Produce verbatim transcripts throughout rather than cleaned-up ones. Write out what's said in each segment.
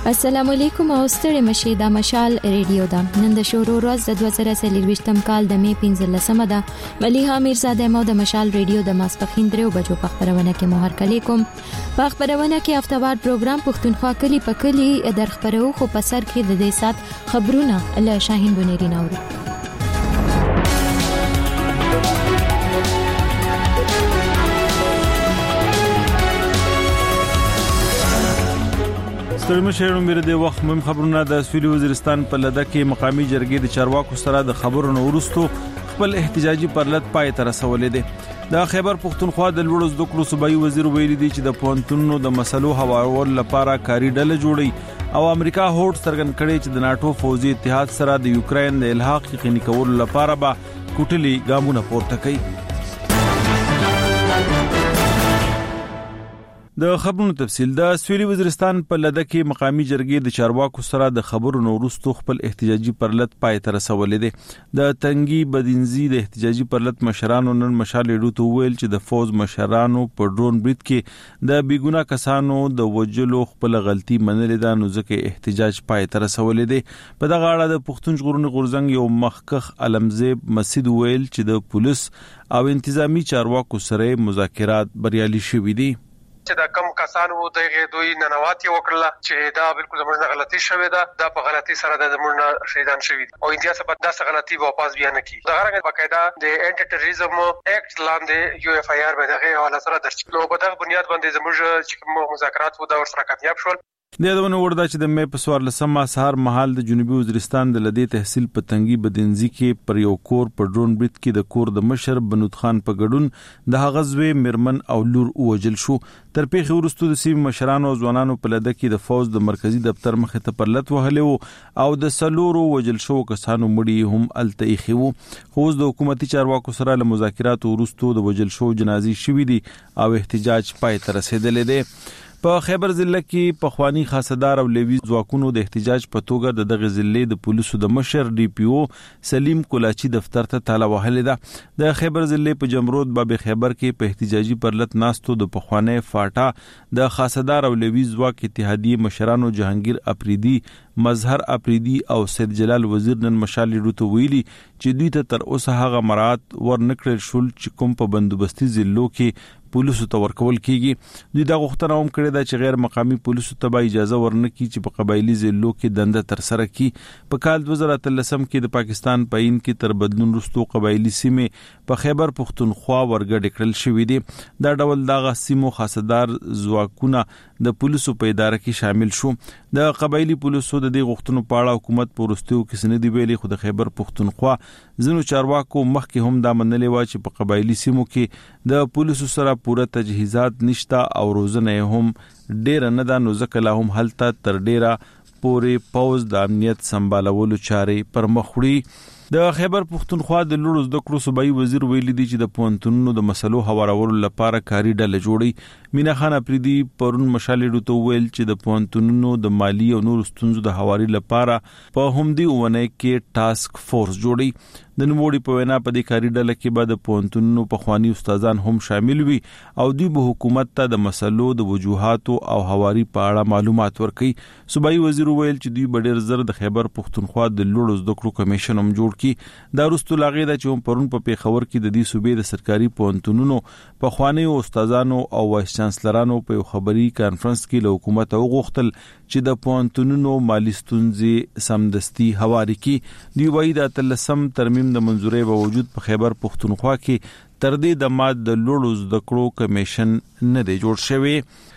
السلام علیکم او ستړي مشه د مشال ریډیو دا نن د شورو ورځ د دوه زره څلورویشتم کال د می پنځلسمه ده مليها میرزاده مو د مشال ریډیو د ماسپخین درو بجو په خبرونه کې مو هر کلی کوم په خبرونه کې هفتوار پروګرام پښتونخوا کلی په کلی در خبرو خو په سر کې د دې سات خبرونه له شاهین بنيري ناوړي. ستړي شهرونو مېره د وخت مهم خبرونه د سویلي وزیرستان په لده کې مقامي جرګې د چارواکو سره د خبرونو ورستو خپل احتجاجي پرلط پای ته رسولې دي. د خیبر پښتونخوا د لوړو زده کړو صوبایي وزیر ویلي دی چې د پوهنتونونو د مسلو هوارول لپاره کاري ډله جوړي او امریکا هوټ څرګند کړي چې د ناتو فوزي اتحاد سره د یوکرين د الحاق یقیني کولو لپاره به کوټلي ګامونه پورته کوي. د خبرونو تفصیل د سویلي وزیرستان په لده کې مقامي جرګې د چارواکو سره د خبرونو وروسته خپل احتجاجي پرلط پای ته رسولې دي. د تنګي بدینزي د احتجاجي پرلط مشرانو نن مشال ډوټو ویل چې د فوز مشرانو په ډرون بریټ کې د بیګونا کسانو د وجلو خپل غلطي منلې ده نو ځکه احتجاج پای ته رسولې دي. په دغه اړه د پښتون ژغورنې غورځنګ یو مخکخ علمزیب مسعود ویل چې د پولیس او انتظامی چارواکو سره مذاکرات بریالي شوي دي. چې دا کم کسانو دغه دوی ننواتي وکړه چې دا بالکل زموږ غلطي شوې ده دا په غلطي سره د زموږ شهیدان شوي او انډیا څخه دا غلطي واپس بیا نه کی دا غره باقاعده د انټي ټیرریزم اکټ لاندې یو اف آی آر به دغه حواله سره درچ نو په دغه بنیاد باندې زموږ چې مذاکرات وو دا ورسره کامیاب شول. د یادونه ورده چې د مې په سوار لسمه سهار مهال د جنوبي وزیرستان د لدې تحصیل په تنګي بدینزي کې پر یو کور په ډرون بریټ کې د کور د مشر بنود خان په ګډون د هغزوي مرمن او لور اوجل شو. تر پیښې وروسته د سیمې مشرانو او ځوانانو په لده کې د فوز د مرکزی دفتر مخې ته پرلط وهلې او د سلورو وجل شو کسانو مړي هم التئخي وو. خو د حکومتي چارواکو سره له مذاکرات وروسته د وجل شو جنازي شوې دي او احتجاج پای ته رسیدلې دی. په خیبر ضلع کې په خوانی خاصدار او لوی ځواکونو د احتجاج په توګه د دغه ضلع د پولیسو د مشر ډي پی او سلیم کولاچی دفتر ته تاله وهلې ده. د خیبر ضلع په جمرود باب خیبر کې په احتجاجي پرلط ناستو د پخوانه فاټا د خاصدار او لوی ځواک اتحادیه مشرانو جهانگیر اپریدي مظهر اپریدي او سید جلال وزیر نن مشال ډوټو ویلي چې دوی ته تر اوسه هغه مراد ورنکړل شول چې کوم په بندوبستي ضلعو کې پولیسو ته ورکول کیږي. دوی دا غوښتنه هم کړې ده چې غیر مقامی پولیسو ته به اجازه ورنکړي چې په قبایلی ضلعو کې دنده تر سره کړي. په کال دوه زره اتلسم کې د پاکستان په عین کې تر بدلون وروسته قبایلی سیمې په خیبر پښتونخوا ورګډ کړل شوې دي. دا ډول دغه سیمو خاصدار ځواکونه د پولیسو په اداره کې شامل شو. د قبایلی پولیسو د دې غوښتنو په اړه حکومت پورستیو کې سندې ویلي خو د خیبر پښتونخوا ځینو چارواکو مخکې هم دا منلې و چې په قبایلی سیمو کې د پولیسو سره پوره تجهیزات نشتا او روزنه هم ډیر نه ده نو ځکه لا هم هلته تر ډیره پورې پوز د امنیت سمبالولو چارې پر مخ وړي. د خیبر پښتونخوا د لوړو زده کړو صوبایي وزیر ویلي دی چې د پوهنتونونو د مسلو هوارولو لپاره کاري ډله جوړي. مینا خان اپریدي پرون مشالې ډوټو ویل چې د پوهنتونونو د مالی او نور ستونزو د هواري لپاره په همدې ونه کې ټاسک فورس جوړي. د نوموړي په وینا په دې کاري ډله کې به د پوهنتونونو پخواني استادان هم شامل وي او دوی به حکومت ته د مسلو د وجوهاتو او هواري په اړه معلومات ورکړي. صوبایي وزیر ویل چې دوی به ډېر زر د خیبر پښتونخوا د لوړو زده کړو کمیشن هم جوړ کړي. دا وروسته لاغې ده چې هم پرون په پیښور کې د دې صوبې د سرکاري پوهنتونونو پخواني استادانو او وایس چانسلرانو په یو خبري کانفرنس کې له حکومت وغوښتل چې د پوهنتونونو مالی ستونزې سمدستي هواري کړي. دوی وایي د اتلسم ترمیم د منځوري باوجود په خیبر پښتونخوا کې تر دې د ماد د لوړو زده کړو کمیشن نه دی جوړ شوی.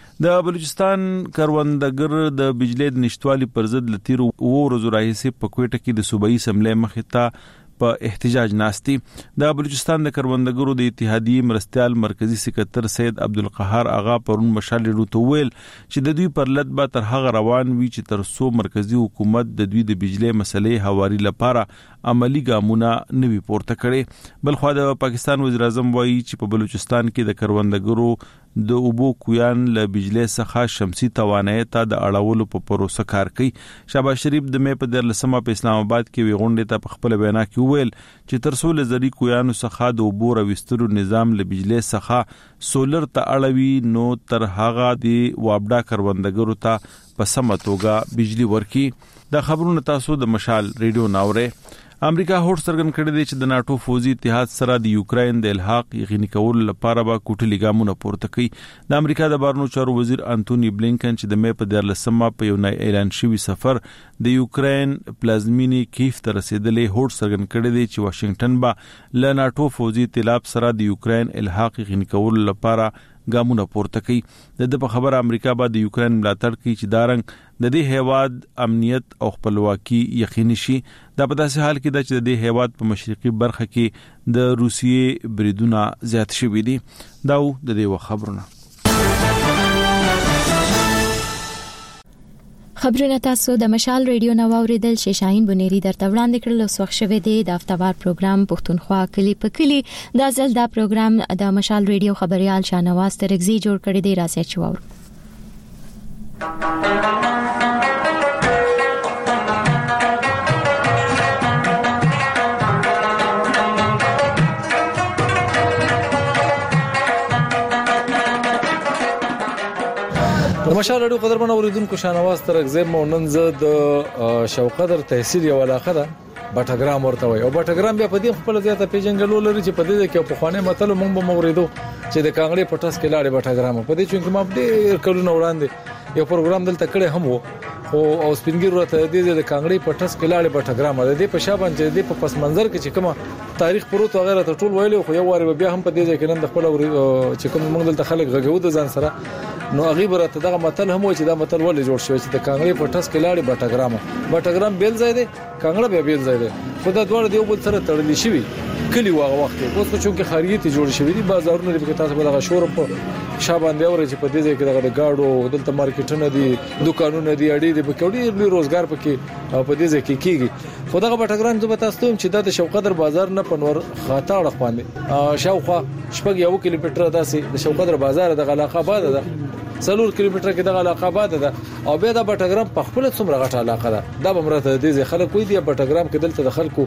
د بلوچستان کروندګر د بجلی د نشټوالي پر ضد لتیر او ورځو راهیسې په کوټه کې د صوبایي اسمبلی مخې ته په احتجاج ناشتي. د بلوچستان د کروندګرو د اتحادیې مرستيال مرکزی سکرټر سید عبدالقهار اغا پرون مشال ډوټو ویل چې د دوی پرلط به تر هغه روان وي چې تر څو مرکزی حکومت د دوی د بجلی مسلې هواري لپاره عملی ګامونه نوي پورته کړي. بلخو د پاکستان وزیر اعظم وایي چې په بلوچستان کې د کروندګرو د اوبو کویان له بجلی څخه شمسي توانایي ته د اړولو په پروسه کار کوي. شهباز شریف د مې په درلسمه په اسلام آباد کې وی غونډه ته په خپل وینا کې ویل چې تر څو لزري کویانو څخه د اوبو راوستلو نظام له بجلی څخه سولر ته اړوي نو تر هغه دی وابډا کروندګرو ته په سمه توګه بجلی ورکړي. د خبرونو تاسو د مشال ریډیو ناوره. امریکا هوډ سرګن کړی دی چې د ناتو فوزي اتحاد سره د یوکرين د الحاق یقیني کول لپاره به کوټلي ګامونه پورته کړي. د امریکا د بهرنیو چارو وزیر انټونی بلینکن چې د مې په دیارلسمه په یو نای اعلان شوی سفر د یوکرين پلازمینی کیف ته رسیدلې هوډ سرګن کړی دی چې واشنگټن به له ناتو فوزي ائتلاف سره د یوکرين الحاق یقیني کول لپاره ګامونه پورته کړي. د په خبره امریکا به د یوکرين ملاتړ کوي چې دارنګ د دې هیواد امنیت او خپلواکي یقیني شي. دا په داسې حال کې ده چې د دې هیواد په مشرقي برخه کې د روسیې بریدونه زیات شوي دي. دا د دې خبرونه. خبرونه تاسو د مشال ریډیو نو اوریدل شي. شاهین بنيري درته وړاندې کړل او وخت شوه دی د افتوار پروګرام پښتونخوا کلی په کلی. دا ځل دا پروګرام د مشال ریډیو خبريال شاهنواز ترغزي جوړ کړی دی. راځي چې وور د مشال اړو قدرمن اوریدونکو شاهنواز ترغزي موننز د شوقدر تحصیل یو علاقه ده بټګرام ورته وي او بټګرام بیا په دې خپل ځای ته پیژنګلو لري چې په دې کې په خوانه متل مونږ به موریدو چې د کانګړې پټس کې لاړې بټګرام په دې چې کوم ډېر کلونه وړاندې یو پروګرام دلته کړی هم وو او او سپینګیر ورته د د کانګړې پټس کې لاړې بټګرام د دې په شابه چې د په پس منظر کې چې کومه تاریخ پروت وغیرہ ته ټول ویلو خو یو واره بیا هم په دې کې نن د خپل چې کوم موږ دلته خلک غږو د ځان سره نو هغه برته دغه متل هم و چې دا متل ولې جوړ شوی چې د کانګړې پټس کې لاړې بټګرام بټګرام بیل ځای دی کانګړه بیا بیل ځای دی خو دا ډول دی یو بل سره تړلې شوی کلی واغه وخت اوس په چونکه خاریت جوړ شوی دي بازارونه دي په تاسو بلغه شور په شاباندې اوري چې په دې ځای کې دغه گاډو دلته مارکیټونه دي دکانونه دي اړې دي په کوډي لوی روزګار پکې په دې ځای کې کیږي خو دغه بټګرام زه به تاسو ته چې د شوقدر بازار نه پنور خاطا اړه باندې شاوخوا شپږ یو کیلومتر داسې د شوقدر بازار د علاقه آباد ده څلور کیلومتر کې د علاقه آباد ده او بیا د بټګرام په خپل څومره غټه علاقه ده دا به مرته د دې خلک وي دی بټګرام کې دلته د خلکو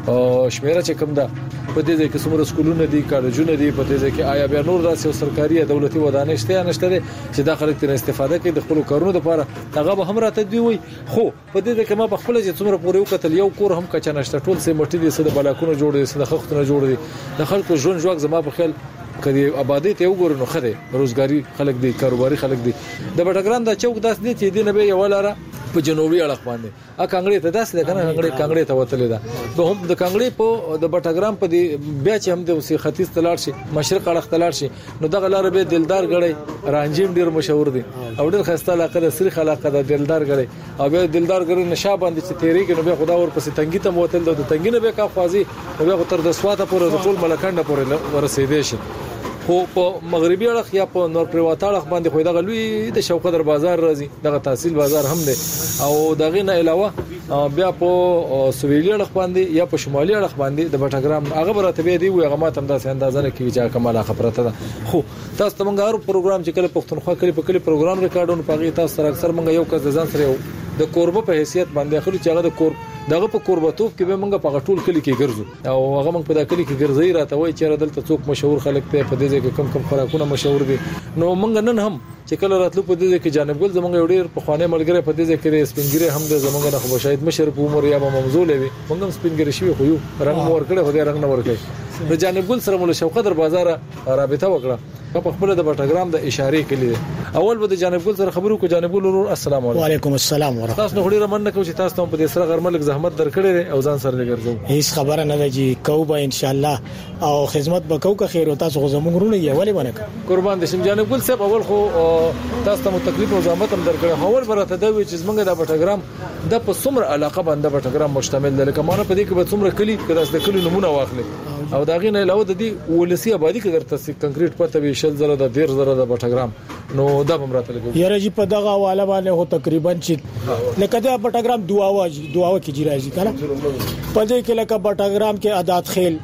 شمیره چې کوم ده په دې ځای کې څومره سکولونه دي کالجونه دي په دې ځای کې آیا بیا نور داسې سرکاري دولتي ودانۍ شته نشته چې د خلک تر استفاده کوي د خپل کارونو لپاره هغه به هم راته دی وي خو په دې ځای کې ما په خپل چې څومره پورې وکتل یو کور هم کچا نشته ټول سه مټي دي سره بلاکونه جوړ دي سره خختونه جوړ دي د خلکو ژوند ژوند زما په خیال کدي آبادی ته وګورئ نو خره روزګاری خلک دي کاروباري خلک دي د بټګرام د چوک داس دي چې دینه به یو لاره په جنوبي اړخ باندې ا کانګړې ته داس ده کنه کانګړې کانګړې ته وتلې ده به هم د کانګړې په د بټګرام په دی بیا چې هم د وسی ختیځ تلار شي مشرق اړخ تلار شي نو دغه لار به دلدار غړي رانجیم ډیر مشهور دي او ډیر خسته علاقه د سری علاقه د دلدار غړي او به دلدار غړي نشه باندې چې تیری کې نو به خدا ور پسې تنګی ته موتل د تنګی نه به کا خوازي او به تر د سواته پورې د ټول ملکانده پورې ورسېدې شي خو په مغربي اړخ یا په نور پریوات اړخ باندې خو دغه لوی د شوقدر بازار راځي دغه تحصیل بازار هم دی او دغه نه علاوه بیا په سویلي اړخ باندې یا په شمالي اړخ باندې د بټګرام هغه برته به دی هغه ماته هم داسې اندازه نه کوي چې کومه خبره ده خو تاسو ته موږ هر پروګرام چې کله پښتونخوا کلی په کلی پروګرام ریکارډونه پغی تاسو سره اکثر موږ یو کس ځان سره د کوربه په حیثیت باندې خلک چې هغه د کور دغه په قربتوب کې به موږ په غټول کلی کې ګرځو او هغه موږ په دغه کلی کې ګرځي راته وای چې دلته څوک مشهور خلک ته په دې ځای کې کم کم خوراکونه مشهور دي نو موږ نن هم چې کله راتلو په دې ځای کې جانب ګل زمونږ یو ډیر په خوانه ملګری په دې ځای کې سپینګری هم د زمونږ نه خو شاید مشر په عمر یا ممزول وي موږ هم سپینګری شوی خو یو رنگ مور کړه خو دې رنگ نه ور کوي نو جانب ګل سره مول شوقدر بازار رابطه وکړه په خپل د بټګرام د اشاره کړي اول به د جانب ګل سره خبرو کو جانب ګل ورور السلام علیکم وعلیکم السلام ورحمت تاسو نو ډیره مننه کوم چې تاسو ته په دې سره غرملک زحمت درکړې او ځان سره لګرځو هیڅ خبره نه ده چې کوبه ان شاء الله او خدمت به کوکه خیر او تاسو زموږ رونه یې ولې باندې قربان دي شم جانب ګل صاحب اول خو تاسو ته تکلیف او زحمت هم درکړې اول برته دا وی چې زمونږ د بټګرام د په څومره علاقه باندې بټګرام مشتمل ده لکه مانه په دې کې به څومره کلی کړه د کلی نمونه واخلې او دا غینه علاوه د دې ولسی آبادی کې درته کنکریټ پته به شل زره د ډیر زره د بټګرام نو دا هم راته لګو یاره جی په دغه حواله باندې هو تقریبا چې لکه دا بټګرام دعاواجی دعاو کې جی راځي کنه په دې کې لکه بټګرام کې عادت خیل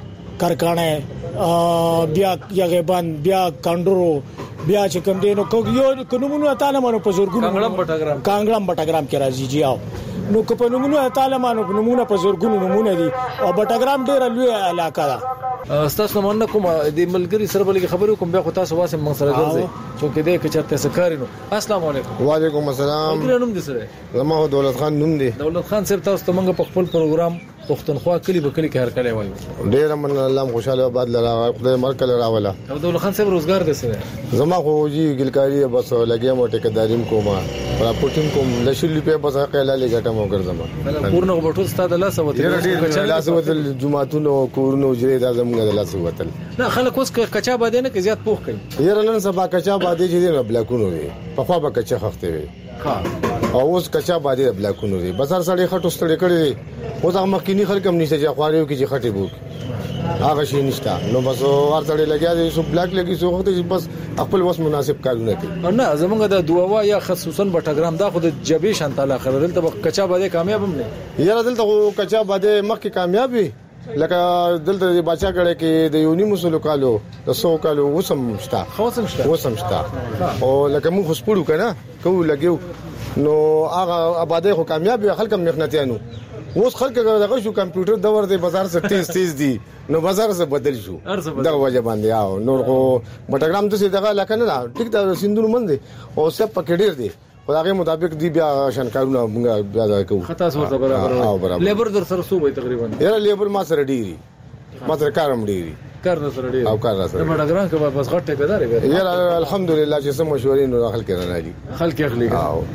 کرکانه بیا یغبان بیا کاندرو بیا چې کوم دینو کو یو کومونو تعالی مانو په زورګونو کانګړم بټګرام کانګړم بټګرام کې راځي جی او نو کو په نمونه تعالی مانو نمونه په زورګونو نمونه دي او بټګرام ډیر لوی علاقه ده تاسو مننه کوم د ملګری سره بلګي خبرو کوم بیا خو تاسو واسه من سره ګرځي چې دې کې چرته سکارینو. السلام علیکم. وعلیکم السلام. ملګری نوم دې سره؟ زما دولت خان نوم دی. دولت خان صاحب تاسو ته موږ په خپل پروګرام پښتونخوا کلی به کلی کې هر کله وایو. ډیر من الله خوشاله آباد لرا خدای مرکل راولا. دولت خان صاحب روزګار دې سره؟ زما خو جی ګلکاری بس لګیا مو ټیکداریم کومه راپورټینګ کوم لشل په بس قیلا لګټم وګرځم. پورنه غوټو ستاده لاس وته لاس وته جمعهتونو کورونو جری د زمګه د لاس وته. نه خلک اوس کچا باندې نه کې زیات پوښ کوي. یره نن سبا کچا باندې چې نه بلاکونو وي په خوا به کچا خخته وي. ها او اوس کچا باندې بلاکونو وي بازار سړی خټو ستړي کړي اوس هغه مخکینی خلک هم نشته چې خواریو کې چې خټي بوک هغه شي نشته. نو بس ورته لګیا دي سو بلاک لګي سو وخت بس خپل وس مناسب کارونه کوي. نه زمونږ د دواوا یا خصوصا بټګرام دا خو د جبې شانتاله خلل ته کچا باندې کامیاب هم نه. یاره دلته کچا باندې مخکې کامیاب وي لکه دلته بچا کړه کې د یونی مسلو کالو د سو کالو وسم شتا خوسم شتا وسم شتا او لکه مو خسپړو کنه کو لګیو نو هغه آبادی خو کامیاب وي خلک مهنتيانو. اوس خلک دغه شو کمپیوټر دور دی بازار څخه تیز تیز دی نو بازار څخه بدل شو دا وجه باندې او نور خو بټګرام ته دغه لکه نه ټیک دا سندونو من دی او سب پکې ډیر دی خدای مطابق دی بیا شنکارونه موږ بیا کوو. خطا سره برابر لیبر در سره سو به تقریبا یاره لیبر ما سره ډیری ما سره کارم ډیری کار نه سره ډیری او کار سره بټګرام کې بس غټه پیدا لري. یاره الحمدلله چې سم مشورې نو خلک نه راځي خلک اخلي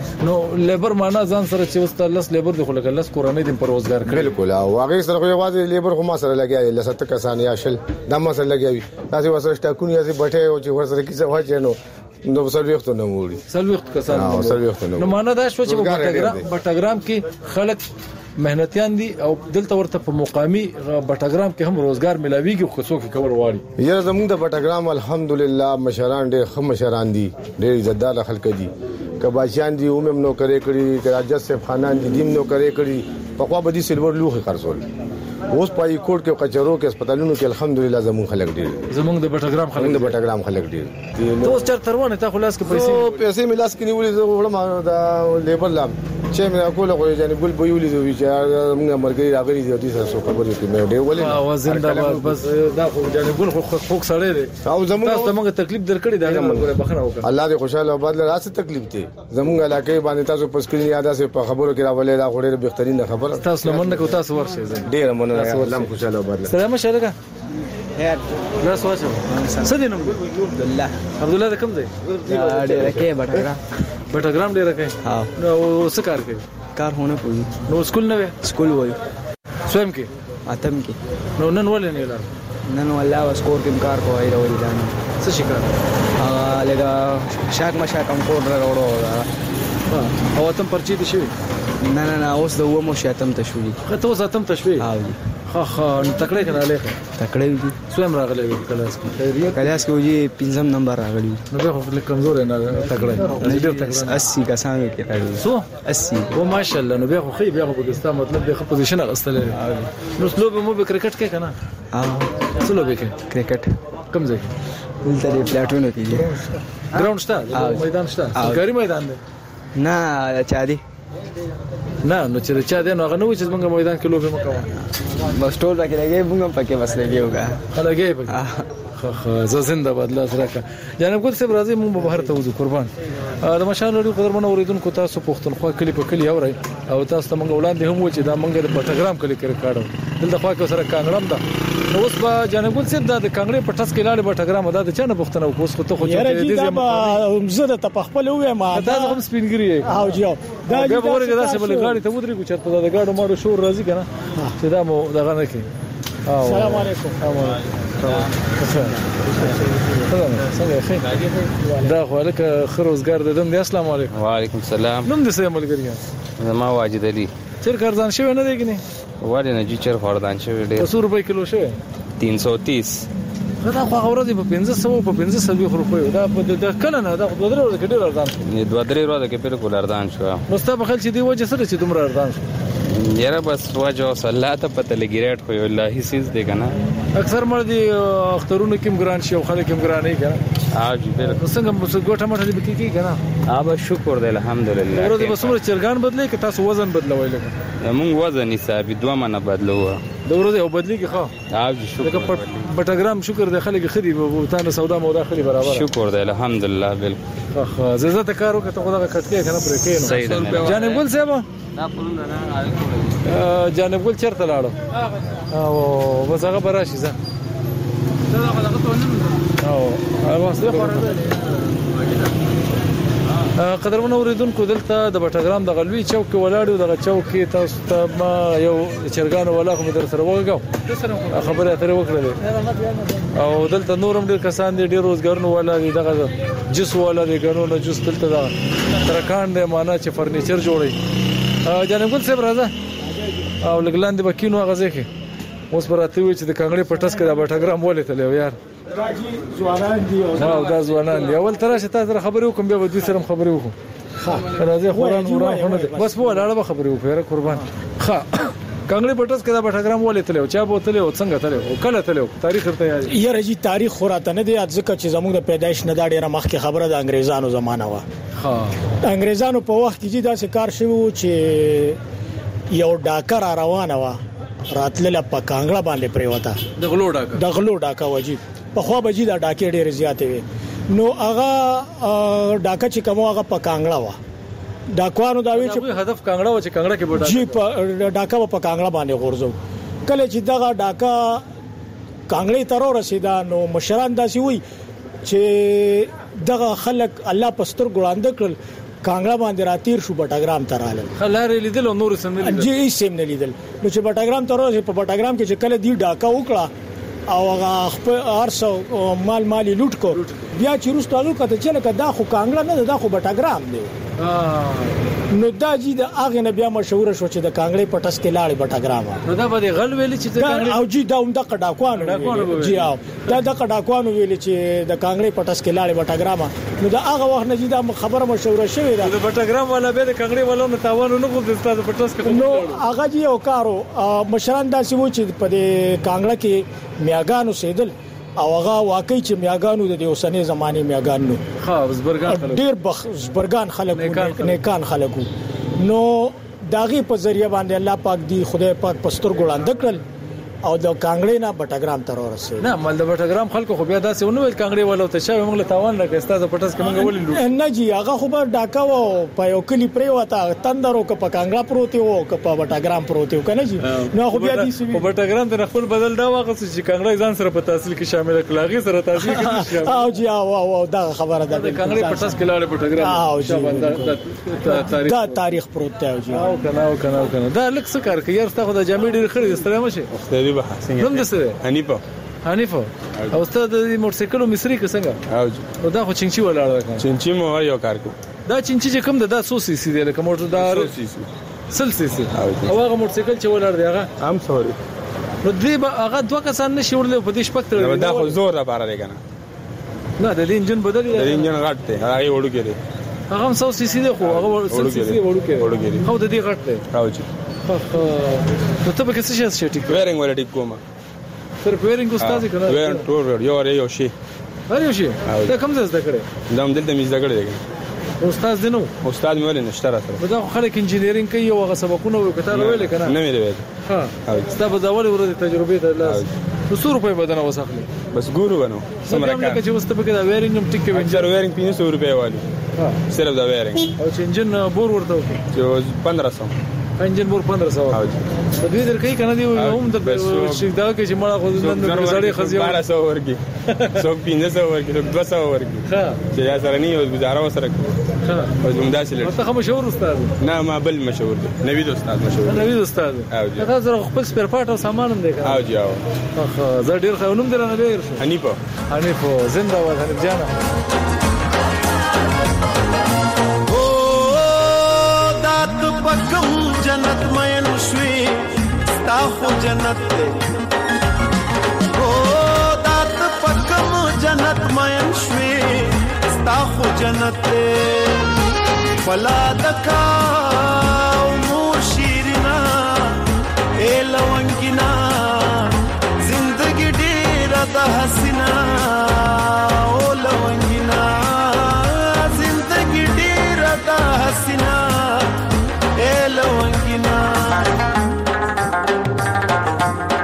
نو لیبر معنا ځان سره چې وست لس لیبر د خلک لس کورنۍ د پروزګار کړي. بالکل او هغه سره خو یوازې لیبر خو ما سره لګیا لسته کسان یا شل د ما سره لګیا تاسو وسره سټاکونه یې بټه او چې ورسره کیسه واچې نو نو سلوخت نه وړي سلوخت کسان نو معنا دا شو چې بټګرام بټګرام کې خلک مهنتيان دي او دلته ورته په مقامي بټګرام کې هم روزګار ملاويږي خو څوک کول واړي. یره زموږ د بټګرام الحمدلله مشران ډېر خم مشران دي ډېر عزتدار خلک دي کباچان دي اومم نو کرے کړي راجت صاحب خانان دي دیم نو کرے کړي په خوا بدی سلور لوخي خرڅول اوس پای کوټ کې کچرو کې هسپتالونو کې الحمدلله زموږ خلک ډېر زموږ د بټګرام خلک د بټګرام خلک ډېر دوست چر تروانه ته خلاص کې پیسې پیسې ملاس کې نیولې زه وړم دا لیبر لام چې مې کوله خو جانب ګل بویولې دوی چې موږ مرګي راغلي دي د تاسو خبرې کې مې ډېر ولې او زنده بس دا خو جانب ګل خو خو سړی دی او زموږ تاسو موږ تکلیف درکړی دا موږ بخنه وکړه الله دې خوشاله آباد لري تاسو تکلیف دي زموږ علاقې باندې تاسو په سکرین یاد سه په خبرو کې راولې دا غوړې بهترین خبره تاسو لمنه کو تاسو ورشه ډېر مننه الله خوشاله آباد لري. سلام شرکا خیر لا سوچو سدینم عبد الله عبد الله کوم دی ډېر کې بټګرام بټګرام ډېر کې ها نو څه کار کوي کار هونه کوي نو سکول نه سکول وای سویم کې اتم کې نو نن ولې نه لار نن والله وسکور کې کار کوي راوړي دا څه شي کار هغه لګا شاک مشا کم کوډ راوړو او تم پرچې دي شي نه نه نه اوس د و مو شاتم تشوي خته اوس اتم تشوي ها خا خا نو تکړه کنه له تکړه وي سویم راغلی کلاس کې خیریه کلاس کې وږي پنځم نمبر راغلی نو به خپل کمزور نه تکړه ډېر تکړه اسی کسان کې راغلی سو اسی او ماشاءالله نو به خو خی به خو دستا مطلب به خو پوزیشن غستل نو سلوب مو به کرکټ کې کنه ها سلوب کې کرکټ کم ځای دلته پلاټونو کې دي ګراوند شته میدان شته سرکاري میدان دی نه چا دي نه نو چې چا دې نو هغه نو چې موږ میدان کې لوبه وکړو بس ټول راکې لګي موږ پکې بس لګيوګا لګي پکې خو زه زنده باد لا سره جناب ګل صاحب راځي موږ بهر ته وځو قربان د مشال لري قدرمن اوریدونکو تاسو پښتونخوا کلی په کلی اوري او تاسو ته موږ وړاندې هم و چې دا موږ د بټګرام کلی کې کاړو دلته خوا کې سره کانګړم ده نو اوس با جناب ګل صاحب د کانګړې په ټس کې لاړ بټګرام دا د چانه پښتنه اوس خو ته خو دې دې زه د تپخپل وې ما دا هم سپینګری او جیو دا به ورګه داسې بل غاړي ته ودرې کو چرته دا غاړو مارو شور راځي کنه چې دا مو دغه نه کی السلام علیکم دا خو لکه خروزګار د دم دی. السلام علیکم. وعلیکم السلام. نوم دې څه ملګری ما واجد علي. چیر کارزان شوی نه دی کني وړ نه جی چیر خوردان شوی ډېر څو روپے کیلو شوی تین سو تیس دا خو اورځي په پنځه سو په پنځه سو روپے دا د کله نه دا دوه درې ورځې ډېر ارزان نه دوه درې ورځې کې بالکل ارزان شو نو ستا په خل چې دی وجه سره چې دومره ارزان شو یاره بس وجه صلاح ته پته لګی ریټ خو الله سیز دی کنه اکثر مړ دي اخترونه کوم ګران شي او خلک کوم ګران نه کنه ها جی بالکل څنګه مو ګوټه مټه دې بکی کی کنه ها به شکر دی الحمدلله ورته به څومره چرګان بدلې که تاسو وزن بدلوي لګا موږ وزن حساب دوه منه بدلو د ورځې او بدلی کې ښه او شکر بټګرام شکر د خلک خري او تاسو سودا مودا خري برابر شکر دی الحمدلله بالکل ښه زه ته کار وکړم ته خدای کټکې کنه پرې کېنو صحیح ده جانب ګل صاحب دا پلون نه جانب ګل چرته لاړو او بس هغه براشي زه دا هغه ته نه او هغه څه قدرمن اوریدونکو دلته د بټګرام د غلوی چوک کې ولاړو دغه چوک کې تاسو ته ما یو چرګانو ولا خو در سره وګاو خبره اترې وکړه او دلته نورم ډیر کسان دي ډیر روزګارونه ولا دي دغه جس ولا دي غنونه جس دلته دا ترکان دي معنا چې فرنیچر جوړي جانب ګل صاحب راځه او لګلاندې بکینو غزه کې اوس براته وي چې د کانګړې پټس کې د بټګرام ولې تل یار راځي ځوانان دي او دا ځوانان دي اول تراشه تاسو خبرې وکم بیا به دوی سره خبرې وکم ها راځي خوران وران خونه بس په لاړه به خبرې وکړه قربان ها کانګړې پټس کې د بټګرام ولې تل چا بوتل او څنګه تل او کله تل تاریخ ورته یاد یې راځي تاریخ خوراته نه دی ځکه چې زموږ د پیدایش نه دا ډیره مخکې خبره د انګريزانو زمانہ و ها انګريزانو په وخت کې دا څه کار شوی چې یو ډاکر روانه و راتلله په کانګړه باندې پریوته د غلو ډاکا د غلو ډاکا وجي په خو بجې دا ډاکې ډېر زیاتې وي نو هغه ډاکا چې کومه هغه په کانګړه و ډاکوانو دا وی چې هدف کانګړه و چې کانګړه کې بوډا جی په ډاکا په کانګړه باندې غورځو کله چې دغه ډاکا کانګړې تر رسیدا نو مشران داسي وي چې دغه خلک الله پستر ګړاند کړل کانګړه باندې راتیر شو بټګرام تراله خلاره لیدل او نور سم نه لیدل جی سم نه لیدل نو چې بټګرام تر په بټګرام کې چې کله دی ډاکا وکړه او هغه خپل ارسو مال مالی لوټ کو بیا چې روستالو کته چې لکه دا خو کانګړه نه دا خو بټګرام دی نو دا جی د اغه نه بیا مشهور شو چې د کانګړې پټس کې لاړې بټګرام نو دا به غل ویل چې او جی دا هم د قډاکوانو جی او دا د قډاکوانو ویل چې د کانګړې پټس کې لاړې بټګرام نو دا هغه وخت نه جی دا خبره مشهور شوې ده د بټګرام والا به د کانګړې والو نه تاوان نه غوښتل ستاسو پټس کې نو هغه جی او کارو مشران داسې و چې په کانګړه کې میاګانو سیدل او هغه واقعي چې میاګانو د اوسنۍ زمانه میاګانو ها زبرګان خلک ډیر بخ زبرګان خلک نیکان خلکو نو داغي په ذریعہ باندې الله پاک دی خدای پاک پستر ګړاند کړل او د کانګړې نه بټګرام تر ورسې نه مل د بټګرام خلکو خو بیا داسې ونه ویل کانګړې ولو ته شاو موږ له تاوان راکې استاد پټس کې موږ ولې لو نه جی هغه خو به ډاکا و په یو کلی پرې وتا تندرو ک په کانګړه پروتي و ک په بټګرام پروتي و کنه جی نو خو بیا دې سی په بټګرام ته خپل بدل دا واغس چې کانګړې ځان سره په تحصیل کې شامل کلاغي سره تحصیل کې او جی او او دا خبره ده کانګړې پټس کې لاړې بټګرام او جی دا تاریخ پروت دی جی او کنه او کنه کنه دا لک څه کار کوي ستاسو د جامې ډیر خړې ستړي مشه استادي به حسین حنیفه حنیفه او استاد د موټر سایکل مصری کې څنګه او دا خو چنچي ولاړ ده چنچي مو یو کار کو دا چنچي چې کوم دا سو سی سی دی لکه موټر دا سل سی سی او هغه موټر سایکل چې ولاړ دی هغه ام سوري نو دې هغه دوه کسان نشي ورل په دې شپک تر دا خو زور را پاره دی کنه نه د انجن بدل دی د انجن غټ دی هغه وړو کې دی هغه سو سی سی دی خو هغه سل سی سی وړو کې وړو کې دی خو د دې غټ دی راوځي نو ته به څه شي ټیک ویرنګ ولا ټیک کومه سر ویرنګ استاد کنه ویرنګ ټور یو ری یو شي هر یو شي دا کوم ځای زده کړې دا هم دلته مې زده کړې دی استاد دینو استاد مې ولې نشته را سره دا خلک انجینرینګ کوي او هغه سبقونه وکړه ویل کنه نه مې ویل ها استاد په ډول ورته تجربه ده لاس نو څو روپے بدنه وسخلې بس ګورو ونو سمره کار چې وسته په کې دا ویرنګ هم ټیک کوي انجر ویرنګ پنځه سو روپے والی ها صرف دا ویرنګ او چې انجن بور ورته چې پندرہ سو انجن بور پندرہ سو او د دې در کوي کنه دی هم د شیدا کې چې مړه خو نن د زړې خزي بارہ سو ورګي سو پنځه سو ورګي دو سو ورګي ها چې یا سره نه یو گزاره وسره ها او زموږ داسې لړ ته مشهور استاد نه ما بل مشهور دی نوید استاد مشهور نوید استاد او جی تاسو خپل سپیر پارت او سامان هم دی او جی او زه ډیر خونم درنه ډیر شو حنیفه حنیفه زنده باد حنیف جانا پکم جنت مین شوی ستا خو جنت دے او دات پکم جنت مین شوی ستا خو جنت دے فلا دکا مور شیرنا اے لونگینا زندگی ډیر د حسینا او لونگینا زندگی ډیر د حسینا لونگینا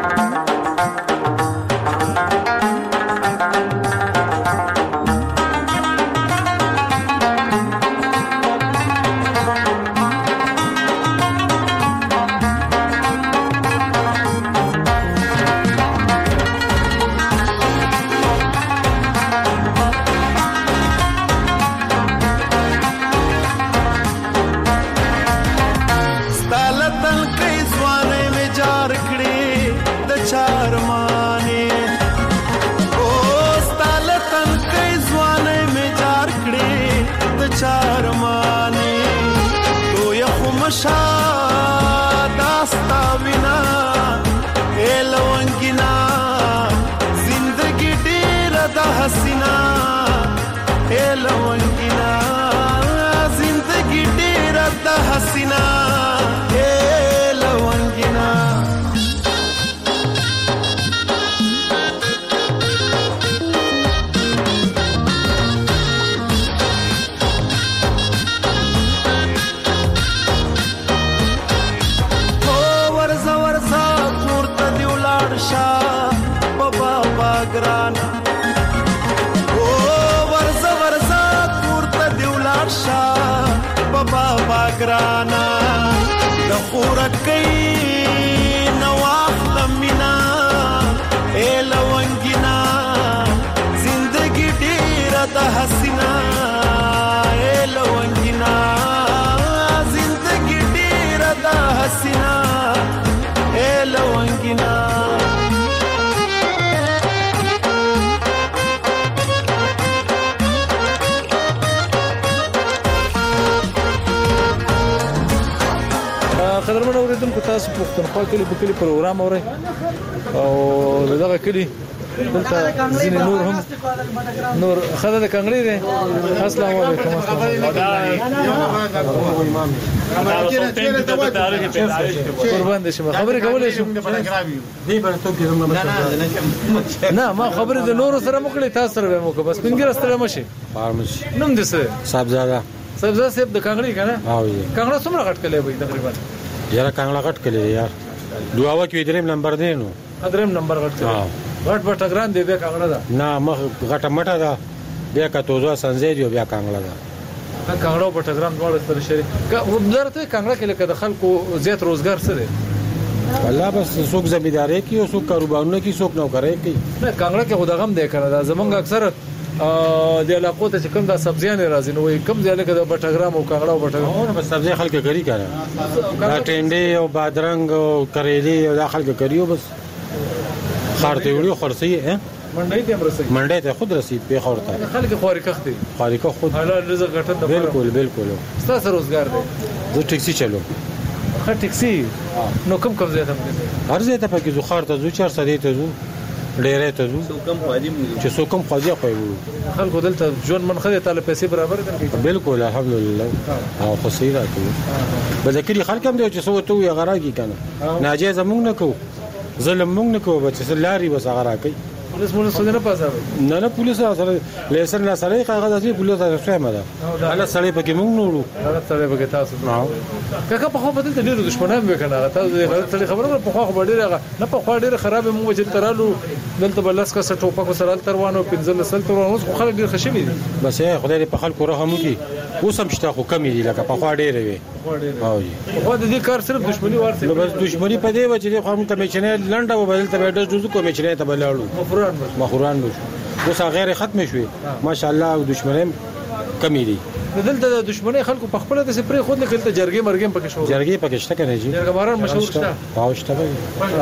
ستا وینا اے لونګینا زندگی ډیر د حسینا اے لونګینا زندگی ډیر د حسینا اے لونګینا ګرانا او ورزه ورزه کورته دیولار شا بابا باګرانا د خورکې نواخ لمینا اے لونګینا زندگی ډیر د حسینا اے لونګینا زندگی ډیر د حسینا اے لونګینا قدرمن اوریدونکو تاسو پښتونخوا کلی په کلی پروګرام اورئ او دغه کلی دلته ځینې نور هم نور خدای د کنګړې دی. السلام علیکم. قربان دې شم خبرې کولې شم نه ما خبرې د نور سره مخلي تاسو سره مو کو بس پنګر سره مشي فارمش نوم دې سره صاحبزاده صاحبزاده صاحب د کنګړې کنه او کنګړه څومره غټ کړي وي تقریبا یاره کنګړه غټ کړي یار دعاوا کې دریم نمبر دی نو دریم نمبر غټ کړي غټ غټ ګران دی به کنګړه ده نه مخ غټه مټه ده بیا کا توزو سنځي دی بیا کنګړه ده کنګړه په ټګرام دواړه سره شری وبدارته کنګړه کې لکه د خلکو زیات روزګار سره الله بس څوک زمینداري کوي او څوک کاروبارونه کوي څوک نوکري کوي نه کنګړه کې خدغم دی کنه دا زمونږ اکثر د علاقو ته کوم د سبزیان راځي نو کوم ځای لکه د بټګرام او کاغړه او بټګرام او بس سبزی خلک کوي کنه دا ټنډي او بادرنګ او کریلي او دا خلک کوي بس خارته وړي خرسي ها منډي ته مرسي منډي ته خود رسید په خورته خلک خوري کختي خوري کو خود حلال رزق غټه بالکل بالکل ستاسو روزګار دی زه ټیکسي چلو خه ټیکسي نو کوم کوم ځای ته هر ځای ته پکې زو خارته زو چار سړی ته زو ډېرې ته زو څوکم خادم چې څوکم خاضي خو خلکو دلته ژوند منخه ته پیسې برابر دي بالکل الحمدلله او خسیره کوي بلکې خلک هم دی چې سو ته یې غرا کی کنه ناجیز مونږ نه کو ظلم مونږ نه کو بچ لاري بس غرا کوي پولیس مونږ سره نه پاسه نه نه پولیس سره لیسن نه سره کاغذ اسی پولیس سره فهمه ده انا سره پکې مونږ نورو هغه سره پکې تاسو نو کاکه په خو بدل ته ډیرو دښمنان وکنه تاسو دې خبره په خو خبر ډیره نه په خو ډیره خراب مو چې ترالو دلته بلس کا سټوپا کو سره تروانو پنځل سل تروانو خو خلک ډیر خوشمي دي بس یې خدای په خلکو رحم وکي اوس هم شته خو کمی دي لکه په خو ډیره وي او جی خو دې کار صرف دښمنی ورته نو بس دښمنی په دې وجه دي خو هم کمیشنه لنډه وبدل ته ډېر جزء کمیشنه ته بلاړو مفران مخوران نو اوس غیر ختم شوي ماشاءالله او دښمنه کمی دي دلته د دښمنۍ خلکو په خپل د سپری خود لیکل ته جرګې مرګې پکې شو جرګې پکې شته کنه جی جرګې ماران مشهور شته او شته ها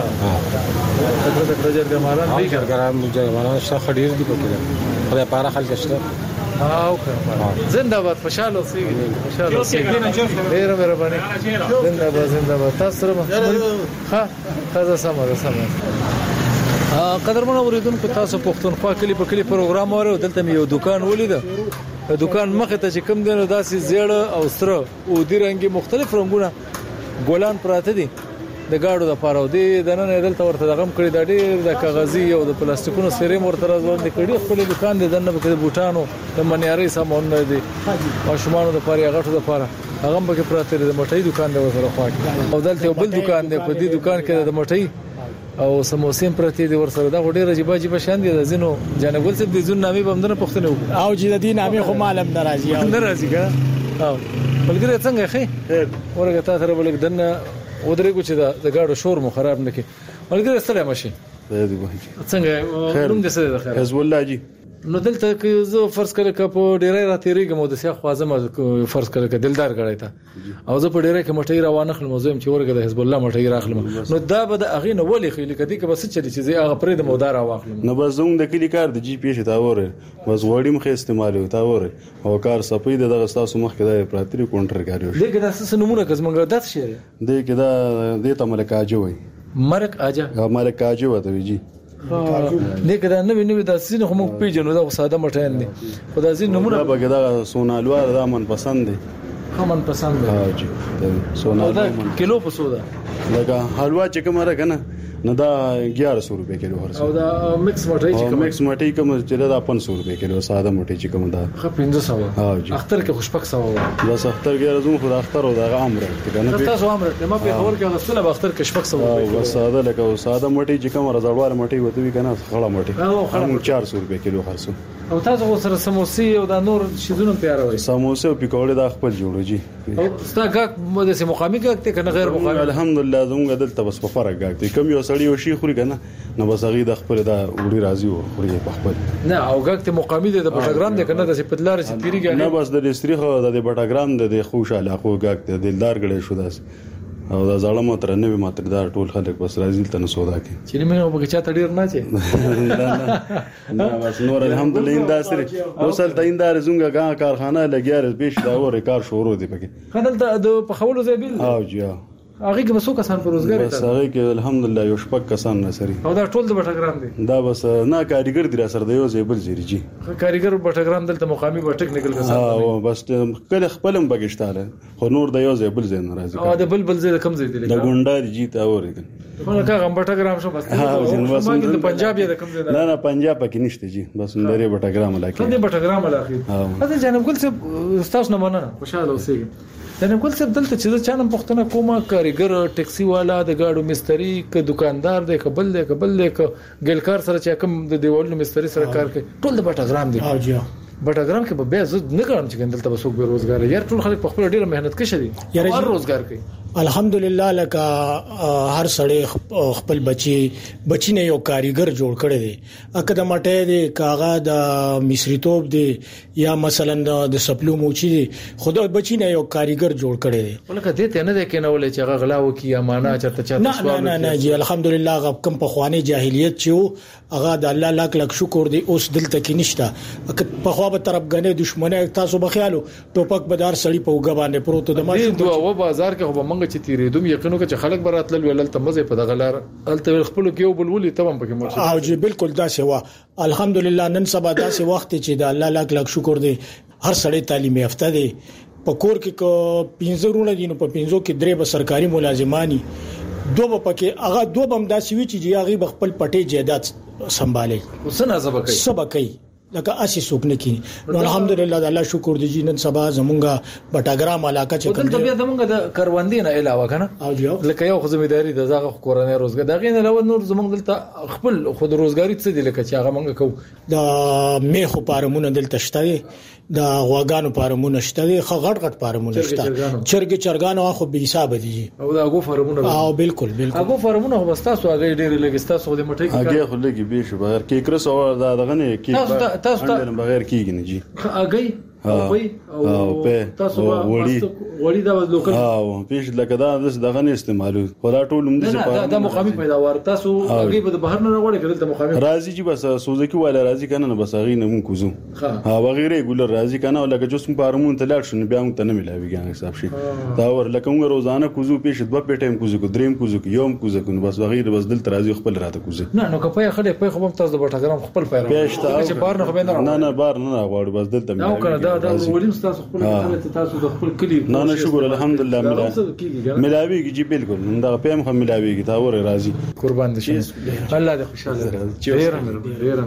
د جرګې ماران دی جرګې ماران شته خډیر دي پکې خدای پاره خلک شته او زنده باد خوشاله اوسئ خوشاله اوسئ ډیر مهرباني زنده باد زنده باد تاسو سره ها تاسو سم سم قدرمن اوریدونکو تاسو پښتونخوا کلی په کلی پروګرام اورئ دلته یو دکان ولید دکان مخه ته چې کم دینو داسې زیړه او سره او د رنګي مختلف رنگونه ګولان پراته دي د گاډو د پاره او د دنه دلته ورته دغم کړی د ډیر د کاغذي او د پلاستیکونو سره مرته راځول د کړي خپل دکان د دنه په بوټانو د منیاري سامان دي او شمانو د پاره غټو د پاره هغه به پراته د مټي دکان د وسره خوا او دلته بل دکان دی په دې دکان کې د مټي او سموسین پرتی دي ورسره دا ډیره عجیب عجیب شان دي د زینو جانګول څه د زون نامې بمدنه پښتنه او چې د دې نامې خو معلوم ناراضي ناراضي کا او بلګری څنګه خې ورګه تا سره بلګ دنه ودرېګو چې د گاډو شور مو خراب نکي بلګری ستړی ماشي څنګه څنګه نوم دې څه ده خیر حزب الله جی نو دلته که زه فرض کړم ک په ډیره راتېریږم او د سیاق خوازم فرض کړم ک دلدار غړی ته او زه په ډیره کې مټی روانه خلم زم چې ورګه د حزب الله مټی راخلم نو دا به د اغه نه ولې خېل کدي که بس چلی چې زه هغه پرې د مودار واخلم نو بس زوم د کلی کار د جی پی ایس تا وره بس وړیم خې استعمال تا وره او کار سپې د دغه تاسو مخ کې د پراتری کونټر کاریو دغه د اساس نمونه کزمنګ دات شي دغه دا د تملک اجوي مرک اجا مالک اجو وته ویجی دغه دا نوې نوې د سینې هم پیژنو دا ساده مټین دي خدای زین نمونه به دا سونالوار دا من پسند دي من پسند دي ها جی سونالوار کیلو په سودا لکه حلوا چې کومه راکنه نو دا اګیار سو روپے کیلو هر څو او دا مکس مټی چې کوم مکس مټی کوم چې دا پنځه سو روپے کیلو ساده مټی چې کوم دا خو پنځه سو ها جی اختر کې خوشپک سو بس اختر کې راځم خو اختر او دا عمر ته کنه تاسو عمر ما په خبر کې غسل به اختر کې شپک سو بس ساده لکه ساده مټی چې کوم رضاوار مټی وته وی کنه خړه مټی هم چار سو روپے کیلو هر څو او تاسو سره سموسي او دا نور شیدونه پیاروي سموسه او پکوړه دا خپل جوړو جی او ستا ګاک مده سه مقامی ګاک ته کنه غیر مقامی الحمدلله زموږ دلته بس په فرق ګاک ته کم یو سړی او شي خوري کنه نو بس هغه د خپل دا وړي راضي او خوري په خپل نه او ګاک ته مقامی د بټاګرام د کنه د سپتلار چې تیریږي نه بس د استریخه د بټاګرام د خوشاله خو ګاک ته دلدار غړې شو داس او دا ځاله متر نه به متر دا ټول خلک بس راځي ته سودا کې چې نه مې وګچا ته ډیر نه چې نه بس نور الحمدلله انده سره وصل ته انده زونګه کارخانه لګیار بیش دا ور کار شروع دی پکې خدل د په خولو زبیل او جی هغه کې مسو کسان پر روزګار ته بس هغه کې الحمدلله یو شپک کسان نسري او دا ټول د بټاګرام دي دا بس نه کاریګر دی سره د یو زیبل زیری جی کاریګر بټاګرام دلته مقامی و ټیکنیکل کسان او بس کله خپلم بګشتاله خو نور د یو زیبل زین ناراضي او د بلبل زید کم زید د ګونډار جی تا اورګن خو کا غم بټاګرام شو بس ما کې د پنجاب یا د کم زید نه نه پنجاب پکې نشته جی بس لري بټاګرام علاقه د بټاګرام علاقه اته جناب ګل څه استاد نه مننه خوشاله اوسئ جناب ګل صاحب دلته چې چانم پښتنه کومه کاریګر ټیکسي والا د گاډو مستری ک دکاندار دی کبل دی کبل دی ک ګلکار سره چې کوم د دیوالونو مستری سره کار کوي ټول د بټاګرام دی ها جی بټاګرام کې به به زه نه ګرم چې دلته به څوک به روزګار یار ټول خلک په خپل ډیره مهنت کوي دي هر روزګار کوي الحمدلله لکه هر سړی خپل بچي بچی نه یو کاریګر جوړ کړی دی اکه د مټه دی کاغه د مصریتوب دی یا مثلا د سپلو موچی دی خدای بچی نه یو کاریګر جوړ کړی دی ولکه دې ته نه ده کې نه ولې چې هغه غلا وکي یا معنا چرته چاته سوال نه نه جی الحمدلله غب کم په خواني جاهلیت چې هغه د الله لاک لاک شکر دی اوس دلته کې نشته په خوا به طرف غنه دشمنه تاسو بخیالو ټوپک بدار سړی په وګ باندې پروت د ماشین دوه و بازار کې به منګ چې تیرې دوم یقینو چې خلک براتل ولل ته مزه په دغه لار الته خپل کې یو بلولي تمام پکې مرشد او جی بالکل دا سوا الحمدلله نن سبا دا سه وخت چې د الله لاک لاک شکر دی هر سړی تعلیم یافته دی په کور کې کو پنځه رونه دي نو په پنځو کې درې به سرکاري ملازمانی دوه پکې هغه دوه بم داسې وی چې هغه خپل پټي جیدات سنبالي وسنه سبقي سبقي لکه اسی سوق نه کینی نو الحمدلله الله شکر دی جنن سبا زمونږه بټاګرام علاقه چې کوم دلته زمونږ د کاروندې نه علاوه کنه او جو لکه یو ځمېداري د زغه کورنۍ روزګار دغه نه لور نور زمونږ دلته خپل خود روزګاری څه دي لکه چې هغه مونږ کو د میخو پارمونه دلته شته د غواګانو پارمونه شته خو غټ غټ پارمونه شته چرګ چرګانو خو به حساب دي او دا غو فارمونه او بالکل بالکل هغه فارمونه خو تاسو هغه ډېر لګستاسو د مټي کې هغه خو لګي به شو بغیر کې کرس او دا دغه نه کې تاسو ته بغیر کېږي نه جی هغه او وي او تاسو وړي وړي دا لوکل او پیش لکه دا دغه نه استعمالو خدا ټول هم دي په دا مقامي پیداوار تاسو هغه په بهر نه وړي کړل ته مقامي راضي جی بس سوزکی والا راضي کنه بس هغه نه مون کوزو ها وغیره ګول راضي کنه لکه جسم پارمون ته لاړ شنو بیا مون ته نه ملاوي حساب شي دا ور لکه موږ روزانه کوزو پیش دوه پټیم کوزو کو دریم کوزو کو یوم کوزو کو بس وغیره بس دل ترازی خپل راته کوزو نه نو کپای خله په خو تاسو د بټاګرام خپل پیرو چې بار نه خو نه نه بار نه غواړ بس دلته نو کنه دا دا ولیم تاسو خپل کله تاسو د خپل کلی نه نه شکر الحمدلله ملاوي کی جی بالکل دا پم خو ملاوي کی دا ور راضي قربان دي الله دې خوشاله ډیر ډیر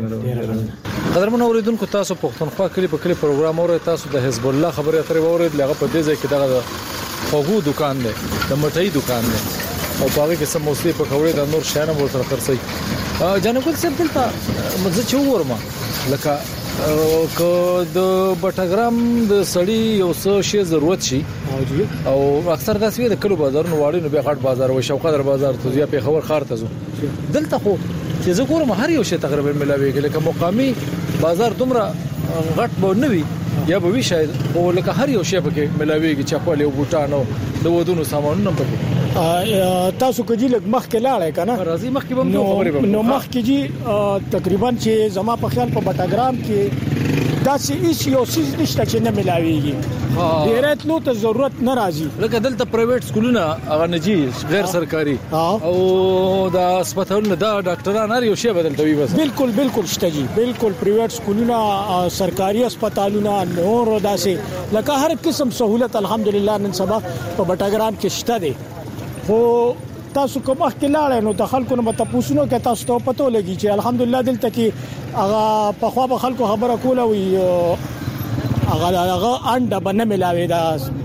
قدرمن اوریدونکو تاسو پښتونخوا کلی په کلی پروګرام اورئ تاسو د حزب الله خبرې اترې اورئ لغه په دې ځای کې دا خوګو دکان دی د مټۍ دکان دی او په هغه کې سموسې پکوړې د نور شانه ورته خرڅي جناب ګل صاحب دلته مزه چور ورما لکه که د بټاګرام د سړی یو څه شی ضرورت شي او اکثر دا سوي د کلو بازارونو واړي نو به غټ بازار او شوقدر بازار ته یا په خبر خار ته زو دلته خو چې زه ګورم هر یو شی تقریبا ملاوي لکه مقامي بازار دومره غټ به نه وي یا به وي شاید او لکه هر یو شی پکې ملاويږي چپل او بوټانو د ودونو سامانونه پکې تاسو کجی لګ مخ کې لاړې کنه راځي مخ کې به خبرې وکړو نو مخ کې جی تقریبا چې زما په خیال په بټاګرام کې دا چې هیڅ یو څه نشته چې نه ملاويږي ډیره تلو ته ضرورت نه راځي لکه دلته پرایویټ سکولونه هغه نجی غیر سرکاري او دا هسپتالونه دا ډاکټران هر یو شی بدلته وي بس بالکل بالکل شته جی بالکل پرایویټ سکولونه سرکاري هسپتالونه نور داسې لکه هر قسم سہولت الحمدلله نن سبا په بټاګرام کې شته دي خو تاسو کومه کې لاړې نو د خلکو نه تاسو نو کې تاسو ته پته لګي چې الحمدلله دلته کې هغه په خوا به خلکو خبره کوله وي هغه هغه انډه باندې ملاوي دا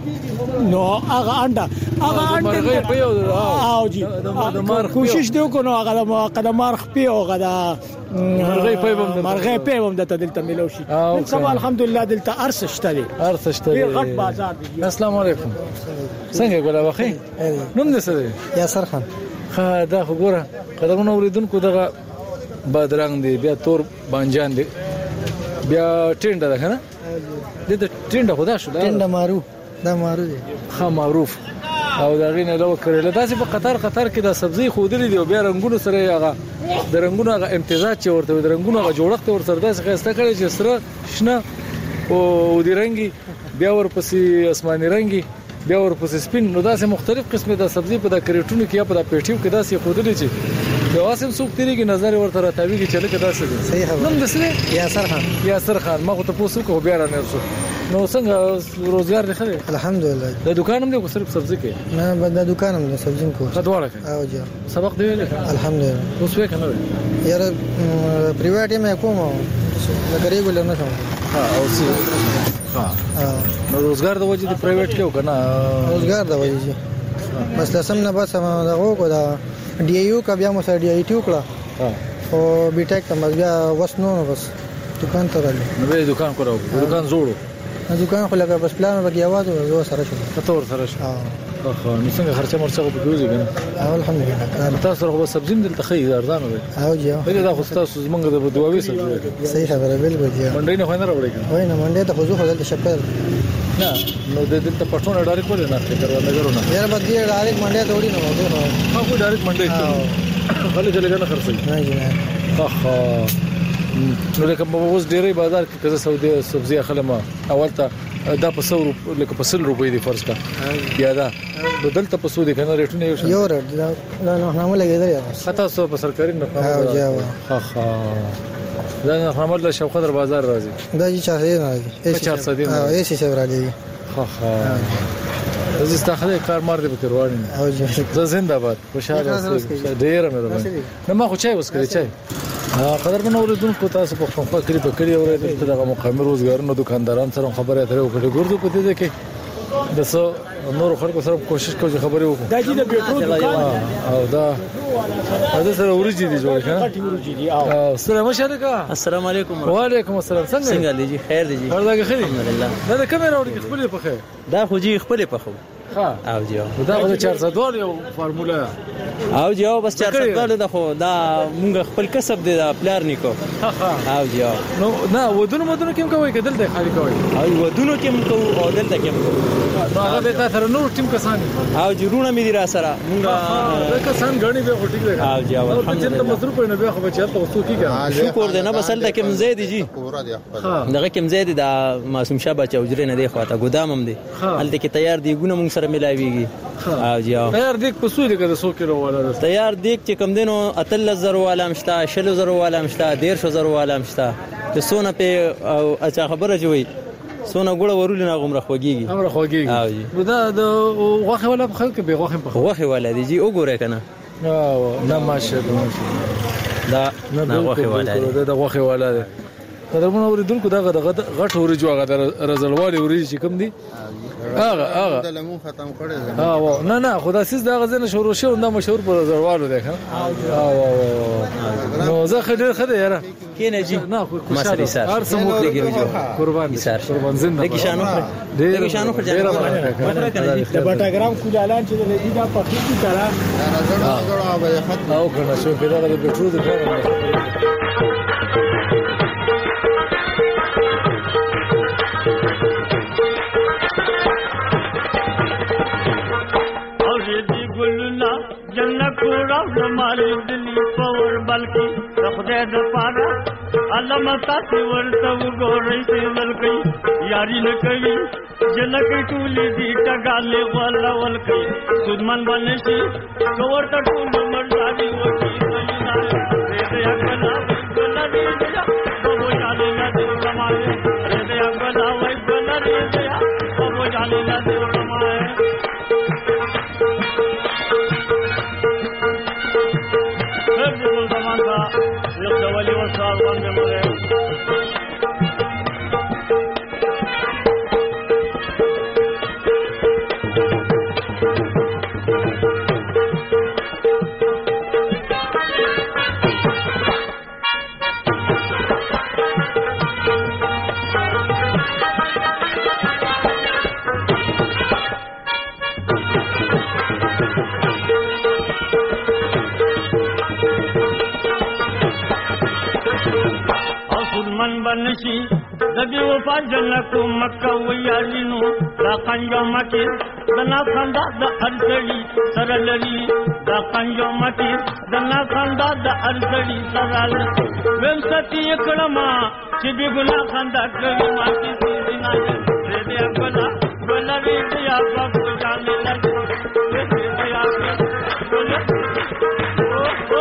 نو هغه انډه هغه انډه په یو او جی کوشش دی کو نو هغه قدم مارخ په هغه دا مرغې په بم مرغې په بم د دلته ملو شي سبا الحمدلله دلته ارس شته دي ارس شته دي غټ بازار دی السلام علیکم څنګه ګولا وخی نوم دې څه دی یاسر خان خا دا وګوره قدمونه اوریدونکو دغه بادرنګ دی بیا تور بانجان دی بیا ټینډه ده کنه دې ته ټینډه خدا شو ټینډه مارو دا مارو دی خا معروف او دا غینه لو کړل دا چې په قطر قطر کې دا سبزی خودلې دی او بیا رنگونو سره هغه د رنگونو هغه امتزاج چې ورته د رنگونو هغه جوړښت ورته داسې خسته کړي چې سره شنه او د رنگي بیا ورپسې آسماني رنگي بیا ورپسې سپین نو داسې مختلف قسمه د سبزی په د کریټونو کې یا په د پیټیو کې داسې خودلې چې د واسم سوق تیریږي نظر ورته راتاویږي چې لکه داسې دي صحیح خبر نن دسه یاسر خان یاسر خان ما ته پوسو کو بیا را نرسو نو څنګه روزګار دی خره الحمدلله د دکان هم دی کو صرف سبزی کې نه د دکان هم د سبزی کو خدواړه او جا سبق دی ویل الحمدلله اوس وې کنه یار پرایویټ مې کوم لکه ریګولر نه کوم ها او سی ها نو روزګار د وجې د پرایویټ کې وکنه روزګار د وجې بس لسم نه بس دغه کو دا ډي یو کا بیا مو سره ډي ټي وکړه او بي ټیک ته بیا وسنو بس دکان ته راځي نو به دکان کراو دکان جوړو دکان خو لکه بس پلان وکي आवाज او سره شو تور سره شو اه نو څنګه خرچه مرچه په کوزي کنه الحمدلله تاسو هغه سبزی دلته خې ارزانه وي او جی بل دا خو تاسو زمونږ د دواوي سبزی صحیح خبره بالکل جی منډي نه خوانه راوړی وای نه منډي ته خو خو دلته شپل نه نو د دلته پټونه ډایرکټ ولې نه فکر ونه غرونه یاره بد دی ډایرکټ منډي ته وړي نه وځو ما خو ډایرکټ منډي ته غلې چلے نه خرڅي نه جی نه اخا نو لکه په اوس ډېرې بازار کې کزه سعودي سبزی اخلمه اول ته دا په سو لکه په سل روپۍ دی فرض کا یا دا بدلته په سودی کنه ریټونه یو یو رټ دا نه نه لګیدل یا خطا سو په سرکاري نه او جاوا ها ها دا نه محمد له شوقه در بازار راځي دا چې چا هي راځي چار سدي او یې شي راځي ها ها زه ستاخله کار مار دی په رواني او زه زنده باد خوشاله اوسه ډیر مې نه ما خو چای وسکري چای قدر منو اوریدونکو تاسو په خپل کلی په کلی اوریدل دغه مقامي روزګارونو دکانداران سره خبرې اترې وکړي ګورځو په دې کې د څو نور خلکو سره کوشش کوي خبرې وکړي دا چې د بیټرو دکان او دا دا سره ورجی دي جوړ کړه غټي ورجی دي او السلام علیکم السلام علیکم وعلیکم السلام څنګه څنګه دي جی خیر دي جی هر ځای خیر الحمدلله دا د کیمرا وړي خپل په خیر دا خو جی خپل په خو ها او جی دا د چار سو دوه یو فارمولا او جی بس چار سو دوه دا خو دا مونږ خپل کسب دی دا پلار نیکو ها ها او جی نو نه ودونو مدونو کوم کوي کدل دی خالي کوي او ودونو کوم کو او دلته کوم نو هغه د تاسو نور ټیم کسان او جی رونه مې دي را سره مونږ دا کسان غني به هټیک دی او جی الحمدلله چې مصروف نه به خو بچا ته وسو کیږي شکر دی نه بسل ته کوم زید جی دغه کوم زید دا معصوم شاه بچا وجره نه دی خواته ګدام هم دی هلته کې تیار دی ګونه مونږ سره ملاويږي او جی تیار دیک په سوی کې د سو کیلو والا تیار دیک چې کم دینو اتل زر والا مشتا شل زر والا مشتا ډیر شو زر والا مشتا ته سونه په او اچھا خبره جوړي سونه ګوړه ورول نه غومره خوګيږي امر خوګيږي او جی دا د غوخه ولا په خلک به غوخه په غوخه ولا دی جی وګوره کنه او نه ماشه دا نه غوخه ولا دی دا غوخه ولا دی قدرمنو اوریدونکو دا غټ ورجو هغه رزلوالي ورجی چې کوم دي هغه هغه د لمون ختم کړی ها و نه نه خدا سیس دا غزنه شروع شو دا مشهور پر زروالو ده ها نو زه خډیر خډه یاره کینه جی نه خوشاله هر سمو قربان قربان زنده لکه شانو لکه شانو پر ځای د بټاګرام کوجالان چې د دې دا پخې کی کرا او کنه شو پیدا د پټرو د متا سی ورته وګورئ چې ولکې یاري نه کوي جنکې ټولې دي ټګالې ولا ولکې سودمن باندې شي ورته ټول منځاري وکی دې دې اکلا بلا دې دې بابو جالي نه دې سمايه دې اکلا وای بلا دې دې بابو جالي نه دې سمايه هر زمان کا یو ډول وسال باندې مړ نشي دبي وفا جنکو مکه ویالینو دا قنجو مکی دنا خندا د ارزړي سره لري دا قنجو مکی دنا خندا د ارزړي سره لري ویم ستی کړما چې به ګنا خندا کوي ما کی سینا دې دې ګنا ګنا دې یا بابو جانې لګي دې دې یا ګنا او او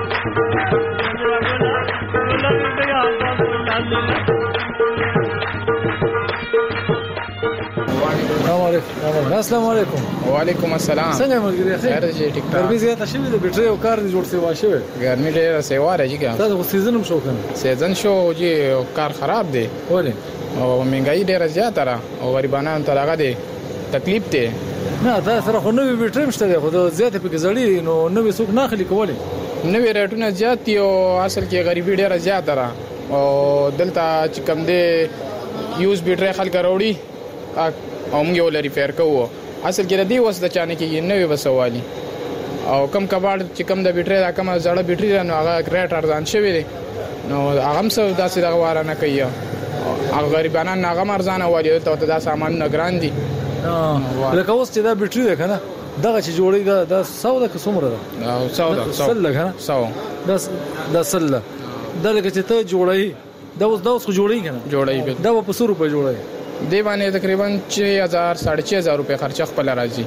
ګنا دې یا بابو جانې السلام علیکم. وعلیکم السلام. څنګه ملګری خیر؟ خیر دی ټیک ټاک. ګرمي زیاته شوې ده بیټري او کار دې جوړ سی واشه. ګرمي ډېره سیوا راځي ګان. تاسو سیزن هم شو کنه. سیزن شو چې کار خراب دی. ولې؟ او مهنګای ډېره زیاته را او غریبانو ته راغلي تکلیف دی. نه دا سره خو نوې بیټري مشته ده خو زیاته په ګزړی نو نوې څوک نه خلی کولې. نوې ریټونه زیات دي او اصل کې غریبي ډېره زیاته را او دلته چې کم دی یوز بیټري خلک راوړي او موږ یې ولري فیر کوو. اصل کې د دې وس د چانه کې نوې وسوالي او کم کباړ چې کم د بیټري دا کم زړه بیټري نو هغه ریټ ارزان شوی دی نو هغه هم څه داسې دغه واره نه کوي. هغه غریبانان هغه ارزانه وایي ته دا سامان نه ګران دي. لکه اوس چې دا بیټري ده کنه دغه چې جوړي دا د ساو د کومره ده او ساو ده سل لګا ساو دا د سل دا لکه چې ته جوړي دا اوس دا اوس جوړي کنه جوړي دا په څو روپے جوړي دی باندې تقریبا छह हज़ार साढ़े छह हज़ार रुपए خرچه خپل راځي.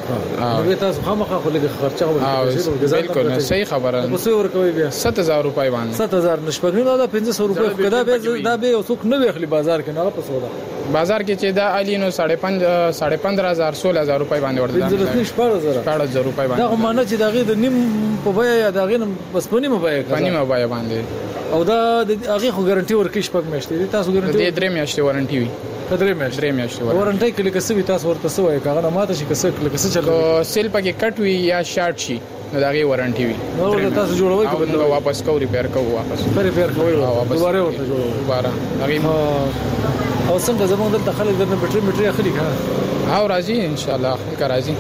نو تاسو خامخا خو لګي خرچه وکړئ. بالکل صحیح خبره. په څو ورکوي بیا सात हज़ार रुपए باندې सात हज़ार نشپګنی دا پنځه سو روپے کدا به دا به اوسوک نه ویخلی بازار کې نه په سودا بازار کې چې دا الینو साढ़े पाँच साढ़े पंद्रह हज़ार सोलह हज़ार रुपए باندې ورته پنځه हज़ार रुपए باندې دا معنی چې دا غي د نیم په بیا یا دا غي بس په نیمه بیا په نیمه بیا باندې او دا هغه خو ګارانټي ورکې شپږ میاشتې دي تاسو ګارانټي د درې میاشتې وارنټي وي درې میاشتې درې میاشتې وارنټي کې لکه څه وي تاسو ورته څه وایي کاغه ماته شي کسه لکه څه چلو سیل پکې کټ وي یا شارټ شي نو دا غي وارنټي وي نو تاسو جوړوي که بل واپس کو ریپیر کو واپس ریپیر کوي دوباره ورته جوړوي دوباره هغه او څنګه زموږ دلته خلک درنه بیټري بیټري اخلي کنه او راځي ان شاء الله خلک راځي.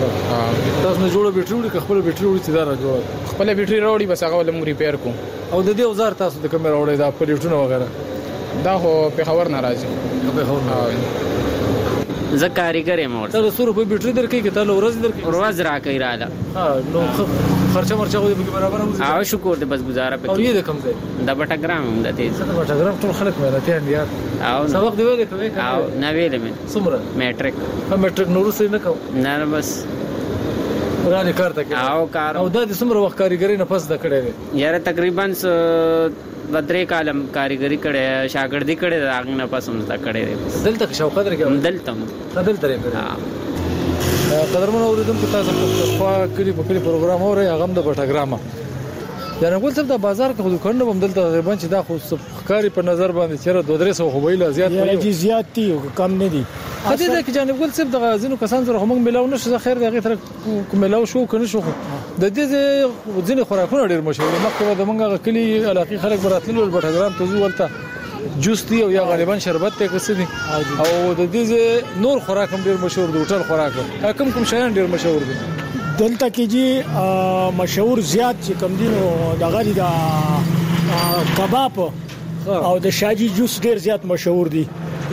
تاسو نه جوړو بیټري وړي خپل بیټري وړي چې دا را جوړ خپل بیټري راوړي بس هغه ولې ریپیر کو او د دې اوزار تاسو د کیمرا وړي دا پلیټونه وغیرہ دا هو په خبر ناراضي په خبر ناراضي زه کاریګر یم ورته تاسو سره په بیټري درکې کې تاسو ورځ درکې ورځ راکې رااله ها نو خرچه مرچه خو به برابر وځي او شکر دې بس گزاره پکې او یې د کم ځای د بټګرام هم د تیز د بټګرام ټول خلک مې راته یار او سبق دی ویلې کوي او نه ویلې مې څومره میټریک هم میټریک نور څه نه کوم نه بس ورانه کار ته او کار او د څومره وخت کاریګری نه پس د کړې یاره تقریبا بدرې کالم کاریګری کړي شاګردي کړي راغ نه پس هم تا کړي دلته شاو قدر کې دلته دلته لري ها قدرمن اوریدونکو تاسو په کلی په کلی پروګرام اوري هغه د بټګرام یعنی ګول څه د بازار کې دکان نه هم دلته تقریبا چې دا خو ښکاری په نظر باندې چیرې دوه درې سو خو ویل زیات دی زیات دي کم نه دي هدي دا کې جانب ګول څه د غازینو کسان سره هم ملاو نشو خیر دغه تر ملاو شو کنه شو د دې ځینې خوراکونه ډیر مشهور مخکې د منګه کلی علاقې خلک براتلو بټګرام ته ولته جوس دی او یا غالبا شربت ته کسدي او د دې نور خوراک هم ډیر مشهور دي هوټل خوراک کوم کوم شیان ډیر مشهور دي دلته کې جی مشهور زیات چې کم دینو د غری دا کباب او د شاجي جوس ډیر زیات مشهور دي د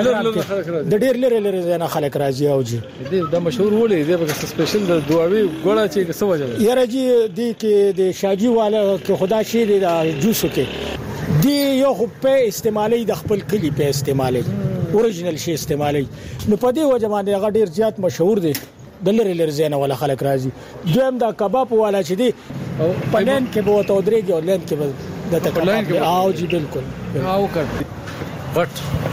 ډیر لري لري نه خلک راځي او جی دا مشهور ولې دی په سپیشل د دواوی ګوړه چې څه وجه یاره جی د کې د شاجي والا کې خدا شي د جوس کې دی یو خو په استعمالي د خپل کلی په استعمالي اوریجنل شی استعمالي نو په دې وجه باندې هغه ډیر زیات مشهور دی د لری لری زینه ولا خلک راځي دویم دا کباب والا چې دی پلان کې به وته درېږي او لین کې به د تکلان کې او جی بالکل او کټ غټ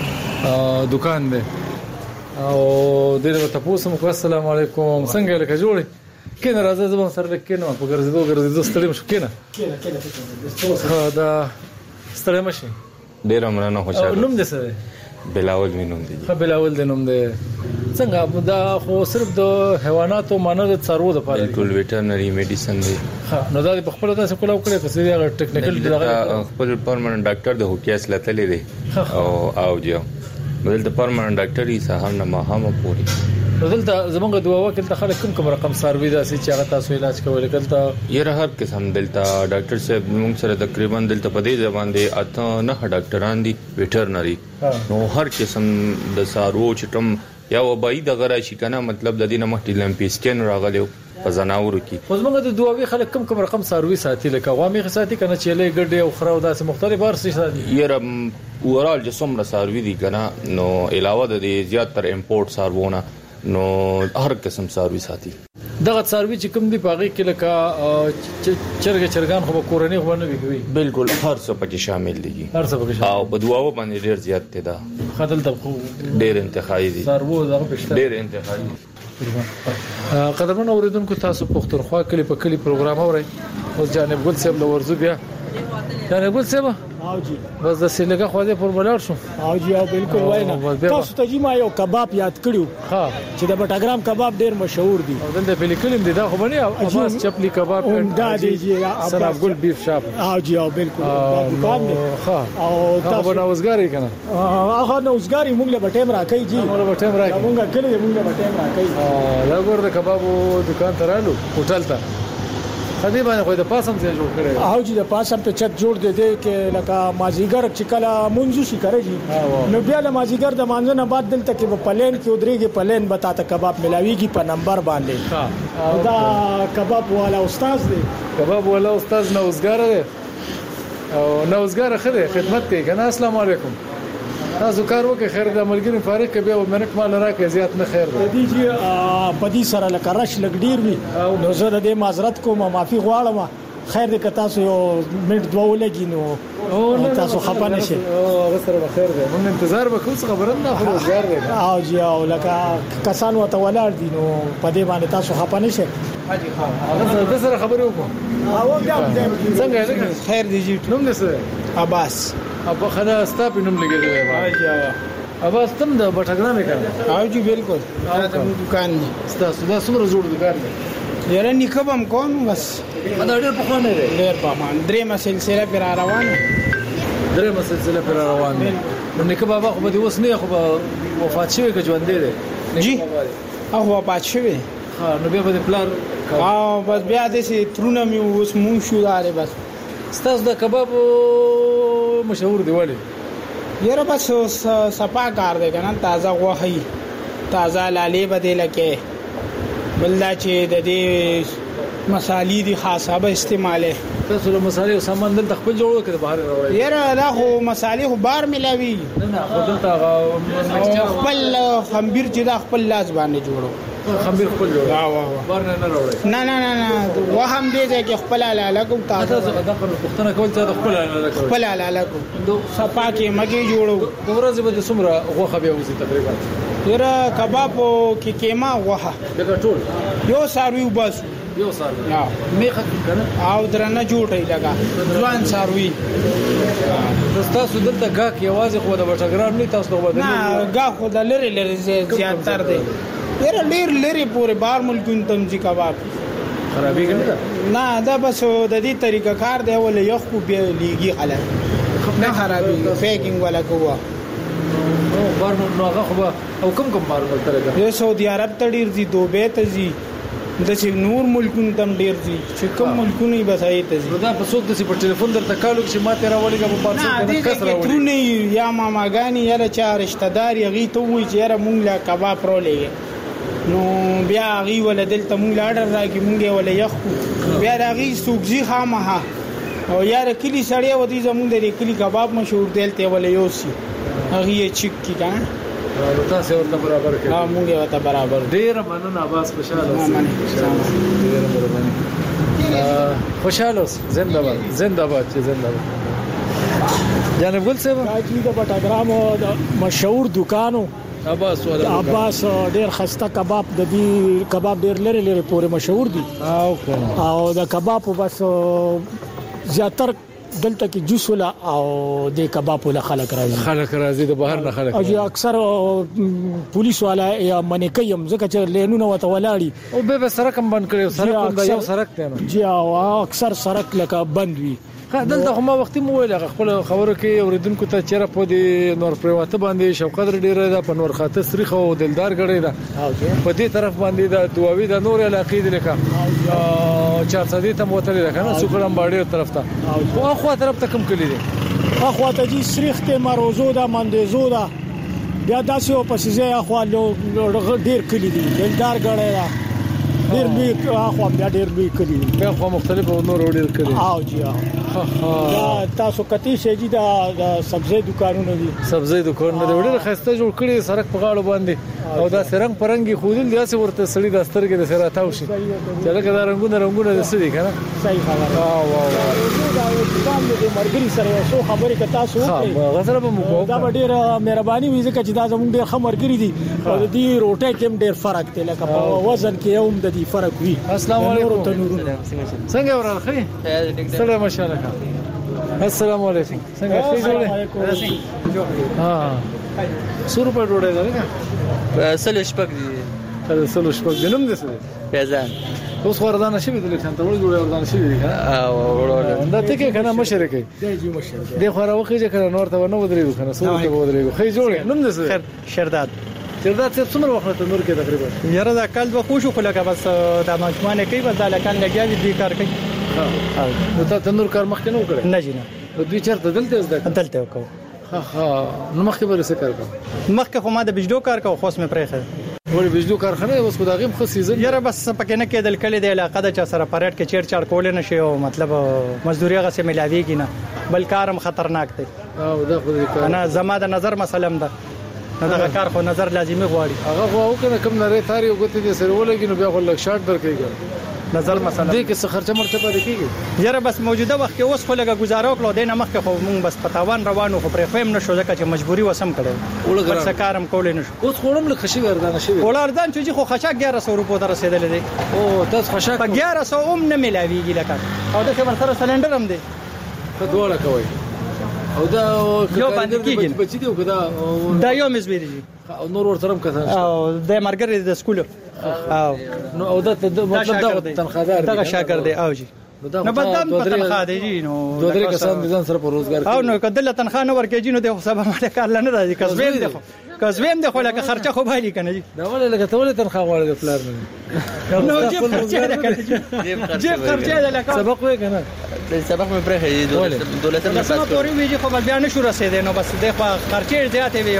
دکان دی او دغه تاسو مو السلام علیکم څنګه لکه جوړی کینه راځه زما سره کینه په ګرځېدو ګرځېدو ستړي مشو کینه کینه کینه دا ستړي مشي ډیر امرانه خوشاله نوم دې سره بلاول مينوم دي خو بلاول دې نوم دې څنګه دا خو صرف د حیواناتو مانه د څارو د پاره ټول ویټرنری میډیسن دی نو دا په خپل تاسو کولاو کړی په سړي هغه ټیکنیکل خپل پرمننت ډاکټر د هوکیاس لته دی او او جو دلته پرمننت ډاکټر یې سهار نه ماهامه پوری دلته زمونږ دوا وکیل ته خلک کوم کوم رقم سروي داسې چې هغه تاسو علاج کول کلته یې هر قسم دلته ډاکټر صاحب موږ سره تقریبا دلته په دې ځبان دي اته نه ډاکټران دي ویټرنری نو هر قسم د سارو چټم یا وبای د غره شي کنه مطلب د دې نه مخکې لمپیسکن راغلیو په زناورو کې خو زمونږ د دواوی خلک کوم کوم رقم سروي ساتي لکه غوامي ساتي کنه چې له ګډه او خره او داسې مختلف ارسي ساتي یې اورال جسم را سروي دي کنه نو علاوه د زیات تر امپورټ سارونه نو هر قسم سروي ساتي دغه سروي چې کوم دی پاغي کې لکه چرګ چرګان خو کورنۍ خو نه وي بالکل هر څه پکې شامل دي هر څه پکې او په دواو باندې ډیر زیات دي دا خدل ته ډیر انتخابي دي سرو دغه پښته ډیر انتخابي قدرمن اوریدونکو تاسو پښتونخوا کلی په کلی پروګرام اورئ اوس جانب ګل صاحب لورزو بیا جانب ګل صاحب او جی بس د سیلګه خو دې پر بلار شو او جی او بالکل واینا تاسو ته ما یو کباب یاد کړو ها چې د بټاګرام کباب ډیر مشهور دي او دلته په لیکلم دي دا خو باندې اباس چپلی کباب دا دی جی سلام ګل بیف شاپ او جی او بالکل دکان دی ها او تاسو نه اوسګاری کنه هغه نه اوسګاری موږ له بټیم راکې جی موږ له بټیم راکې موږ کله موږ له بټیم راکې دا ګور د کبابو دکان ترالو هوټل ته خدای باندې خو د پاسم څخه جوړ کړي او جی د پاسم ته چت جوړ دي دي کې لکه مازیګر چې کله منځو شي کوي نو بیا د مازیګر د مانځنه بعد دلته کې په پلین کې ودرېږي پلین بتا ته کباب ملاويږي په نمبر باندې دا کباب والا استاد دی کباب والا استاد نوزګار دی او نوزګار خره خدمت کوي کنه السلام علیکم تاسو کار وکړئ خیر د ملګری فارق کې به منک مال راکې زیات نه خیر دی جی پدی سره لکه رش لګډیر وي نو زه د معذرت کوم معافي غواړم خیر دې که تاسو یو منټ دوه ولګی نو تاسو خپه نشئ او سره بخیر دی موږ انتظار وکړو څه خبره نه خو روزګار دی او جی او لکه کسان وته ولاړ دي نو پدې باندې تاسو خپه نشئ حاجی خان هغه د سره خبرې وکړو او بیا څنګه خیر دی جی نوم دې څه عباس ابا خدا ستاپ نوم لګیدل دی حاجی عباس تم د بټګرام کړه او جی بالکل دا دکان دی تاسو دا څومره جوړ دکان دی یاره نکبم کوم بس دا ډېر په خوانه دی ډېر په مان درې مسلسله پر روان درې مسلسله پر روان نو نکبه بابا خو به اوس نه خو وفات شوی که ژوند دی جی هغه وفات شوی ها نو بیا به پلان او بس بیا د سي ترونه مې اوس مون شو داره بس ستاسو د کباب مشهور دی ولی یاره بس صفا کار دی کنه تازه غوخي تازه لاله بدله کې بلدا چې د دې مصالې دي خاصه به استعماله تاسو له مصالې او سامان دلته خپل جوړ کړئ بهر راوړئ یاره دا خو مصالې خو بار ملاوي نه نه خو دلته خپل خمبیر چې دا خپل لاس باندې جوړو خمبیر خپل جوړ واه واه بار نه نه راوړئ نه نه نه نه و هم دې چې خپل لاله کوم تاسو دا پښتنه کول ته خپل لاله کوي خپل لاله کوم صفا کې مګي جوړو د ورځې به څومره غوخه به وځي تقریبا یاره کباب کې کېما غوخه دغه ټول یو ساروي وبس یو ساروي یا میخه کنه او درنه جوړی لگا ځوان ساروي تاسو دلته غاک یوازې خو د بټګرام نه تاسو خو بدل نه غاک خو د لری لری زیات تر دی یره لیر لری پورې بار ملکون تمځي کباب خرابې کنه نه دا بس د دې طریقه کار دی ولې یو خو به لیږي حالت نه خرابې پیکینګ ولا کوه نو بار نو هغه خو او کم کم بار ولته یو سعودي عرب ته ډیر دي دوبه ته دي د چې نور ملکونو تم ډیر دي چې کوم ملکونه یې بسای ته دي دا په څوک د په ټلیفون درته کالو چې ما تیرا ولګه په پارسل کنه کس راوړي ترونه یا ماماګانی یا چا رشتہ دار یغي ته وی چې را مونږ لا کباب پرو لګي نو بیا غي ول دلته مونږ لا اډر راکې مونږه ول یخ بیا راغي سوګزي خامه او یار کلی سړی و دي زمونږ د کلی کباب مشهور دی ته ولې یوسي هغه یې چیک کی کنه نو تاسو ورته برابر کړئ. ها مونږ ورته برابر. ډیر مننه عباس، خوشاله اوسئ. ډیر مهرباني. خوشاله اوسئ. زنده باد زنده باد چې زنده باد. جانب ګل صاحب دا چې د بټاګرام د مشهور دکانو عباس ولا عباس ډیر خسته کباب د دې کباب ډیر لري لري پورې مشهور دي. او کنه او د کباب بس زیاتر دلته کې جوس ولا او د کباب ولا خلک راځي خلک راځي د بهر نه خلک او اکثر پولیس والا یا منکیم ځکه چې لینونه وته ولاړی او به سرک بند کړي سرک د یو سرک ته نه جی او اکثر سرک لکه بند وي. دلته خو ما وختي مو ویل خپل خبرو کې اوریدونکو ته چیرې په دې نور پریواته باندې شوقت ډیره ده په نور خاطر سریخ او دلدار غړي ده په دې طرف باندې د دواوی د نور علاقې د لکه چار سدي ته موتل ده کنه سوکړم باډي طرف ته او خو طرف ته کم کلی دي اخو ته جی سریخ ته مروزو ده مندزو ده بیا داسې او پسې اخو ډیر کلی دي دلدار غړي ده ډیر لوی اخو بیا ډیر لوی کلی بیا خو مختلف نور ډیر کلی او جی دا تاسو کتی شي دي د سبزی دکانونه دي سبزی دکانونه دي ډیر خسته جوړ کړي سرک په غاړو باندې او دا سرنګ پرنګي خودل دي چې ورته سړی د سترګې د سره تاو شي چې لکه دا رنگونه رنگونه د سړي کنه صحیح خبره وا وا دا دکان د مرګري سره سو خبرې کتا سو ها غزر به مو دا ډیر مهرباني وي ځکه چې دا زموږ ډیر خمرګري دي او د دې روټه کې ډیر فرق دی لکه په وزن کې هم د دې فرق وي. السلام علیکم څنګه ورال خې سلام ماشاءالله السلام علیکم څنګه ښه جوړه ها سور په ډوډۍ ده سل شپږ دي سل شپږ دنم دي څه پیزان اوس وردان شي دي لکه ته وړي وردان شي دي او وړول دا ته کې کنه مشرکې دی جی مشرک دی خو راوخی چې کنه نور ته ونه ودرېږي کنه سور ته ودرېږي خې جوړه نوم دې خیر شرداد شرداد څه څومره وخت نور کې تقریبا یاره دا کال به خوشو خو لکه بس دا مجموعه کوي بس دا لکان لګیا دي کار کوي ها نو ته نور کار مخکې نه وکړې نه جنا نو دوی چرته دلته زده دلته وکاو ها ها نو مخکې به څه کار کوم مخکې خو ما د بجدو کار کوم خو مې پرېخه ولې بجدو کارخانه اوس خو دا غیم خو سیزن یاره بس پکې نه کېدل کله د علاقې د چا سره پریډ کې چیر چاړ کول نه شي او مطلب مزدوري هغه سه ملاويږي نه بل کارم خطرناک دی او دا خو دې کار انا زما د نظر مسلم ده دا کار خو نظر لازمي غواړي هغه خو کنه کوم نه تاری او غته دي سره ولګي نو بیا خو لک شارټ درکېږي نظر مسله دې کې څه خرچه مرچه پاتې کیږي یاره بس موجوده وخت کې اوس خو لګه گزاره وکړو دینه مخ کې خو مونږ بس پتاوان روانو خو پرې فهم نشو ځکه چې مجبوري وسم کړو ول څه کارم کولې نشو اوس خورم لک خشي وردان شي ول اردان چې خو خشاک اګیاره سو روپو ته رسیدل دي او تاسو خشاک په اګیاره سو هم نه ملاويږي لکه او د څه سره سلندر هم دي په دوړه کوي او دا یو باندې کېږي بچی دی او دا دا یو مزبيري او نور ورته هم کثان او د مرګري د سکول او نو او دا مطلب دا تنخوادار دا شاګرد دی او جی نو بدن په تنخواه دی جی نو دوه درې کسان د ځان سره په روزګار او نو کله تنخواه نه ورکې جی نو د حساب مال کار لنه راځي کسبیم دی کسبیم دی خو لکه خرچه خو باندې کنه جی دا ولې لکه ته ولې تنخواه غواړې د پلار نه نو جیب خرچه ده کنه جی جیب خرچه ده لکه سبق وې کنه سبق مې پرې دولت دولت نه پات پورې ویږي خو بیا نشو رسیدې نو بس د خرچه زیاتې وي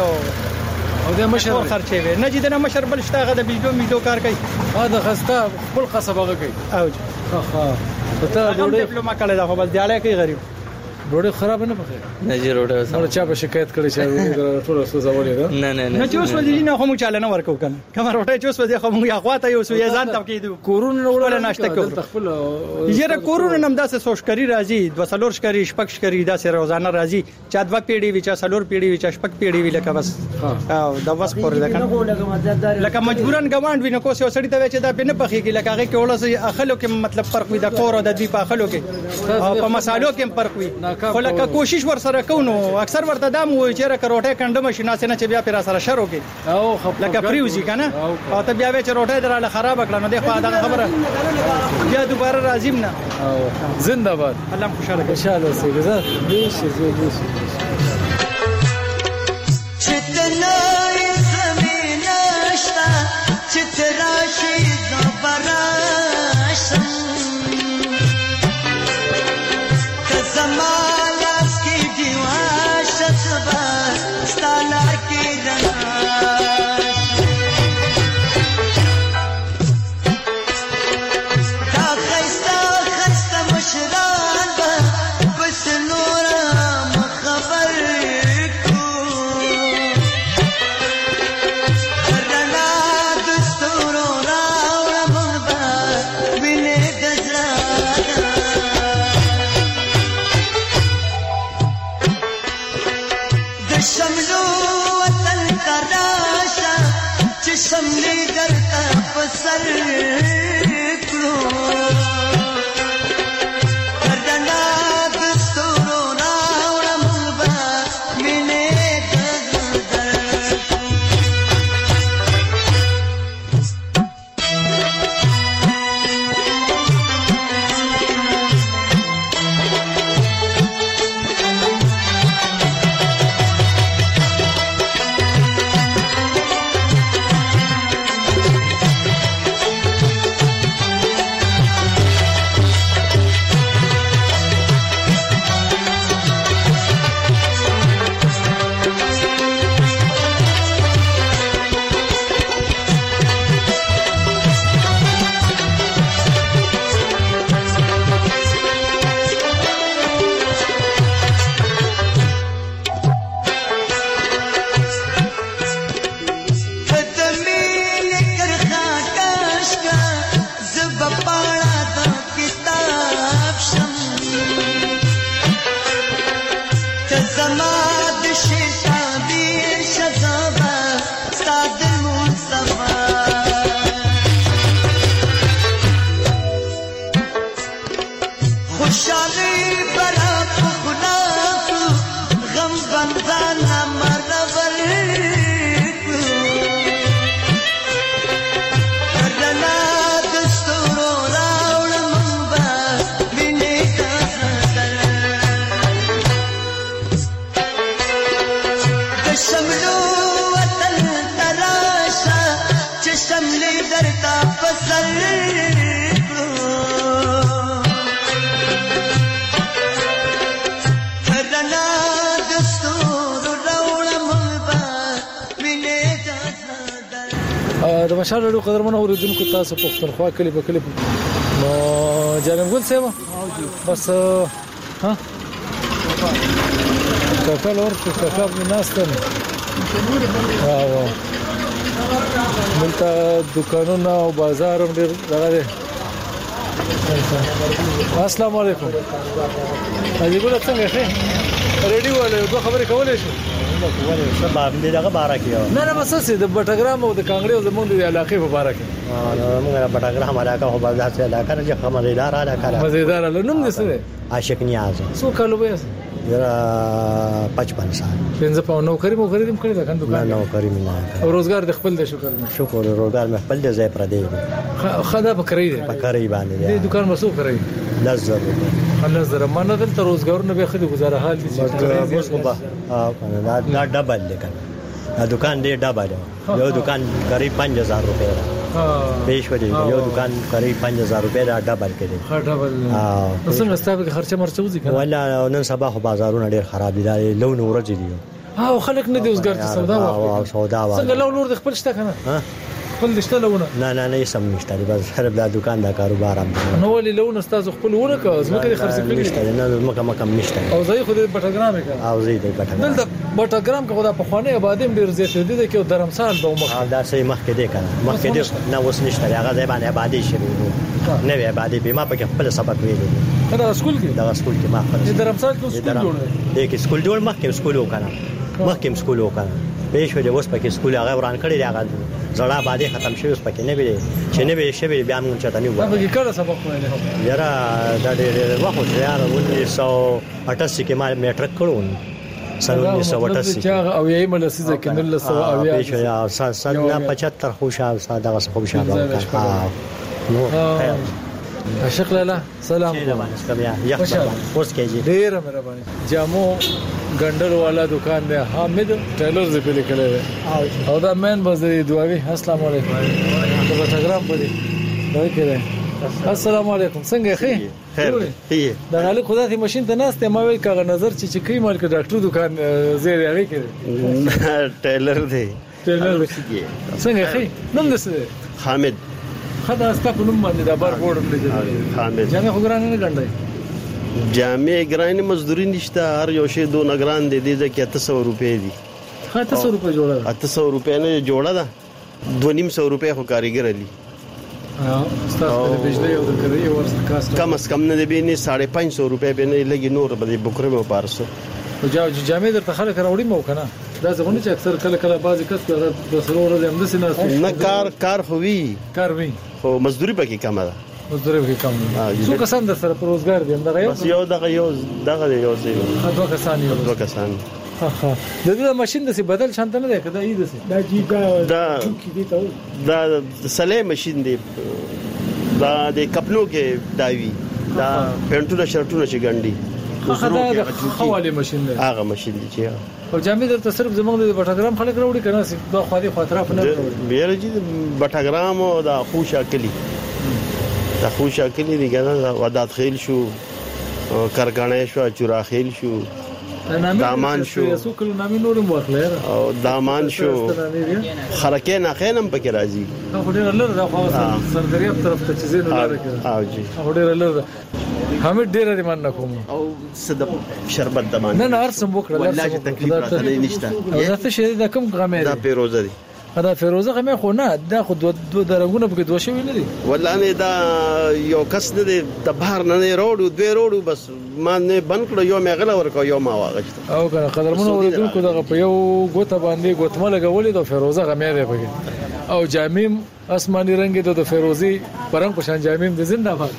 او د مشر خرچې وي نه جدي نه مشر بل شتاغه د بجدو میدو کار کوي ها د خسته خپل قصبه کوي او ها ته ډوډۍ ډیپلوما کړی دا خو بس دیاله کوي غریب ډوډۍ خراب نه پخې نه جی ډوډۍ سره چا به شکایت کړی چې ټول څه زولې ده نه نه نه چې اوس ولې نه خو مو چاله نه ورکو کنه کوم روټه چې اوس ولې خو مو یاخواته یو سو یزان ته کېدو کورونه ولا ناشته کوو خپل یره کورونه نم داسه سوشکری راځي د وسلور شکری شپک شکری داسه روزانه راځي چا دوا پیډي وی چا سلور پیډي وی چا شپک پیډي وی لکه بس او د واس پورې ده کنه لکه مجبورن غواند وینې کو سې سړی ته چې دا پنه پخېږي لکه هغه کې ولس اخلو کې مطلب فرق وي د کور او د دی په اخلو کې او په مسالو کې فرق وي خو لکه کوشش ور سره کوو اکثر ورته دام وای چې را کروټه کنده ماشينه سره چې بیا پر سره شروع کی او لکه پریوزی کنه او ته بیا چې روټه دراله خراب کړه نو د خو دا خبره بیا دوباره راځم نه زنده باد الله خوشاله ان شاء الله سي گزار دیش دیش چتنا زمین نشتا چترا شي زبراشم کزمالاس کی دیواشت با ستالا کی رناش دا خیستا خیستا مشران با وطن تراشه چې سملی درته پسر کړو کردنا دستورو راوړم با مینه د مشال رادیو قدرمن اوریدونکو تاسو پښتونخوا کلی په کلی نو جانم ګل سیمه بس ها کاکا لور په کاکا بناستن او ملته دکانونه او بازار هم ډیر دغه دی السلام علیکم اجي ګل څنګه ښه ریډیو والے دوه خبرې کولې شو سبب دې دغه بارا کې نه نه بس د بټګرام او د کانګړي او د مونږ د علاقې په بارا کې موږ د بټګرام علاقه خو بازار څخه علاقه نه چې مزیدار علاقه مزیدار له نوم دې سره عاشق نیاز څو کالو به یرا پچپن سال پنځه په نوکری مو کړی دم کړی دا کنده نه نوکری نه او روزګار د خپل د شکر شکر روزګار مې خپل د ځای پر دی خدا په کړی دی په کړی باندې دی دکان مسو کړی لزر لزر منه دلته روزګارونه به خدي گزاره حال دي بس مبا دا دا ډبل لیکن دا دکان دی ډبل یو دکان قریب پنځه هزار روپے پیش ودی یو دکان قریب پنځه هزار روپے دا ډبل کړي ها ډبل نو څنګه ستاسو خرچه مرچه وځي کنه ولا نن سبا خو بازارونه ډیر خراب دي لون ورځ دي ها خلک نه دی اوسګر ته سودا واخلي سودا واخلي څنګه لون ور د خپل شته کنه ها خپل دشته لونه نه نه نه سم نشته بس هر بل دکان دا کاروبار هم نو ولې لون استاد خپل ونه کا زمکه خرڅ کړی نشته نه زمکه مکم نشته او زې خو د بټګرام کې او زې د بټګرام دلته بټګرام کې خدا په خانه آبادیم ډیر زیات دي کې درمسال به مخ دا سي مخ کې دي کنه مخ کې دي نه وس نشته هغه ځای باندې آبادی شوی نه وی آبادی به ما په خپل سبق ویلو دا سکول کې دا سکول کې ما خپل درمسال کې سکول جوړ دی کې سکول جوړ مخ کې سکول وکړه مخ کې سکول وکړه پېښ وجه اوس پکې سکول هغه وران کړی دی هغه زړه باندې ختم شوی اوس پکې نه ویلې چې نه ویلې شوی بیا موږ چاته نه وایو دا به کله سبق وایي یاره دا ډېر وخت یاره انیس سو اٹھاسی کې ما میټرک کړو سن انیس سو اٹھاسی او یې ملسیزه کې نل سو او یا پېښ یا سن پچهتر خوشاله ساده غس خوشاله نو عاشق لاله سلام علیکم یا اوس کېږي ډېر مهرباني جامو ګندل والا دکان دی حامد ټیلر ز په لیکل دی او دا مین بازاري دواوی السلام علیکم په ټلګرام باندې دا کېده السلام علیکم څنګه ښه خیر ښه دا غالي خدا دې ماشين ته نهسته ما ویل کاغه نظر چې چې کوي مال کې ډاکټر دکان زیر هغه کې ټیلر دی ټیلر څنګه ښه نن دسه حامد خدا استا په نوم باندې دا بار بورډ لیکل حامد جامې خو ګران نه ګڼای جامې ګران مزدوري نشته هر یو شی دو نگران دي دي چې اته سو روپے دي اته سو روپے جوړه اته سو روپے نه جوړه ده دو نیم سو روپے خو کاریګر علي ها ستاسو د بجلی او د کری ورس کاست کم از کم نه دی نه ساڑھے پانچ سو روپے به نه لګي نور به بکره مو پارسو او جامې درته خلک راوړي مو کنه دا څنګه چې اکثر کله کله بعضی کس د سرور د هم د سینې نه کار کار خو وی کار وی خو مزدوري پکې کم ده مزدوري پکې کم ده څو کسان در سره په روزګار دي دغه یو بس یو دغه یو دغه یو څه دوه کسان یو دوه کسان د دې ماشين د څه بدل شانت نه ده کدا ای ده دا جی دا دا سلې ماشين دی دا د کپنو کې داوی دا پینټونه شرټونه چې ګنډي دا حواله ماشين ده هغه ماشين دی چې او جامې درته صرف زمونږ د بټاګرام خلک راوړي کنه سي دا خو دې خاطرف نه راوړي بیره چې بټاګرام او دا خوشا کلی دا خوشا کلی دی کنه ودات خیل شو کرګانې شو چوراخیل شو دامان شو یسو کله نامي نورم واخلې او دامان شو خرکه نه خینم پکې راځي خو ډېر لږ دا خو سردریاب طرف ته چیزې نه لاره او جی خو ډېر لږ حمید ډېر دې مان کوم او صد شربت دمان نه نه ارسم وکړه والله تکلیف راته نشته دا څه شي دا کوم غمه دا پیروزه دي دا فیروزه غمه خو نه دا خو دوه دوه درنګونه پکې دوه شوی نه دي والله نه دا یو کس نه دي د بهر نه روډ دوه روډ بس ما نه بند کړو یو مغله ورکو یو ما واغشت او کنه قدرمنو ورېدونکو دغه په یو ګوته باندې ګوتمه لګولې د فیروزه غمه دی پکې او جامیم اسماني رنگ د فیروزي پرنګ په شان جامیم د زنده باد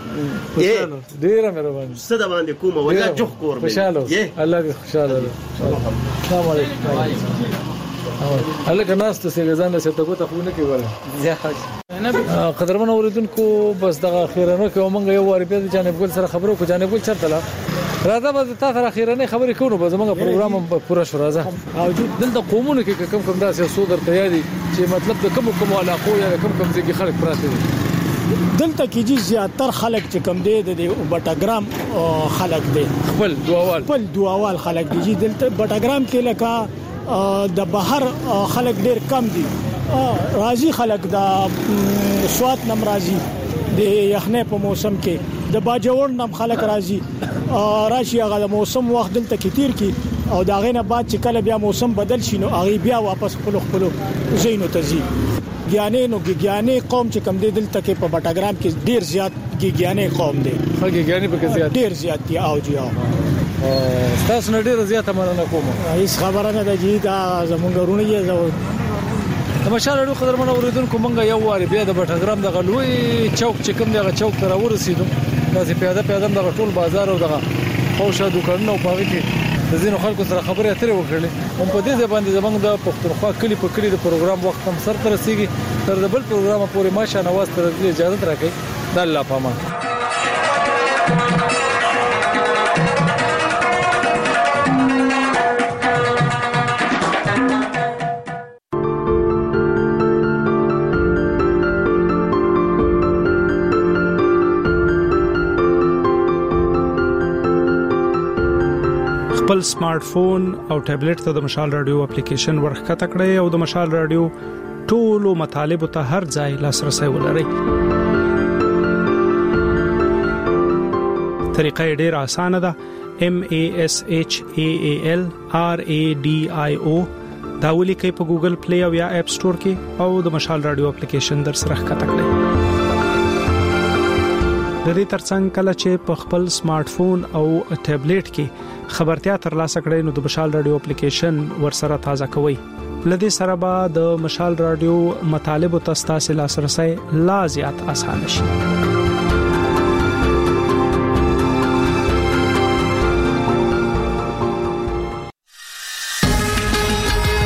ډیره مهرباني ستاسو باندې کومه ولا جوخ کور خوشاله الله دې خوشاله السلام علیکم هله کناست څه ځان له څه ته خو نه کیواله نه قدرمن اوریدونکو بس دغه اخیرانه کوم موږ یو واری په جانب ګل سره خبرو کو جانب ګل چرته لا راځه به تاسو سره اخیرانه خبرې کوو به زموږ پروګرام پورا شو راځه او دلته قومونه کې کم کم داسې سو درته یادي چې مطلب د کوم کوم علاقو یا کم کم ځای خلک پراته دي دلته کې چې زیاتر خلک چې کم دي د بټاګرام خلک دي خپل دووال خپل دووال خلک دي چې دلته بټاګرام کې لکه د بهر خلک ډیر کم دي راځي خلک د سوات نم راځي د یخنې په موسم کې د باجوړ نم خلک راځي راشي هغه د موسم وخت دلته کې تیر کی او دا غینه بعد چې کله بیا موسم بدل شي نو هغه بیا واپس خپل خپل زینو ته ځي ګیانې نو ګیانې قوم چې کم دي دلته کې په بټاګرام کې ډیر زیات ګیانې قوم دي هغه ګیانې په کې زیات ډیر زیات دي او جی تاسو نه ډیر زیاته مننه کوم هیڅ خبره نه ده چې دا زمونږ ورونه یې زو د مشال اړو قدرمن اوریدونکو مونږ یو واری بیا د بټاګرام د غلوي چوک چې کوم دغه چوک تر ورسېدو داسې پیاده پیاده د ټول بازار او دغه خوشا دکانونه او پاوی کې د زینو خلکو سره خبرې اترې وکړلې هم په دې ځبان د زمنګ د پښتونخوا کلی په کلی د پروګرام وخت هم سر تر رسیدي تر د بل پروګرام پورې ماشه نواز تر اجازه راکړي د الله پامان خپل سمارټ فون او ټابلیټ ته د مشال رادیو اپلیکیشن ورخکته کړئ او د مشال رادیو ټولو مطالبه ته هر ځای لاسرسي ولرئ. طریقه ډېر اسانه ده. M A S H A A L R A D I O دا ولیکئ په ګوګل پلی او یا اپ سٹور کې او د مشال رادیو اپلیکیشن در سره ښکته کړئ. د دې ترڅنګ کله چې په خپل سمارټ فون او ټابلیټ کې خبرتیا ترلاسه کړئ نو د مشال رادیو اپلیکیشن ورسره تازه کوئ. لدې سره به د مشال رادیو مطالب او تاسو لاسرسي لا زیات اسانه شي.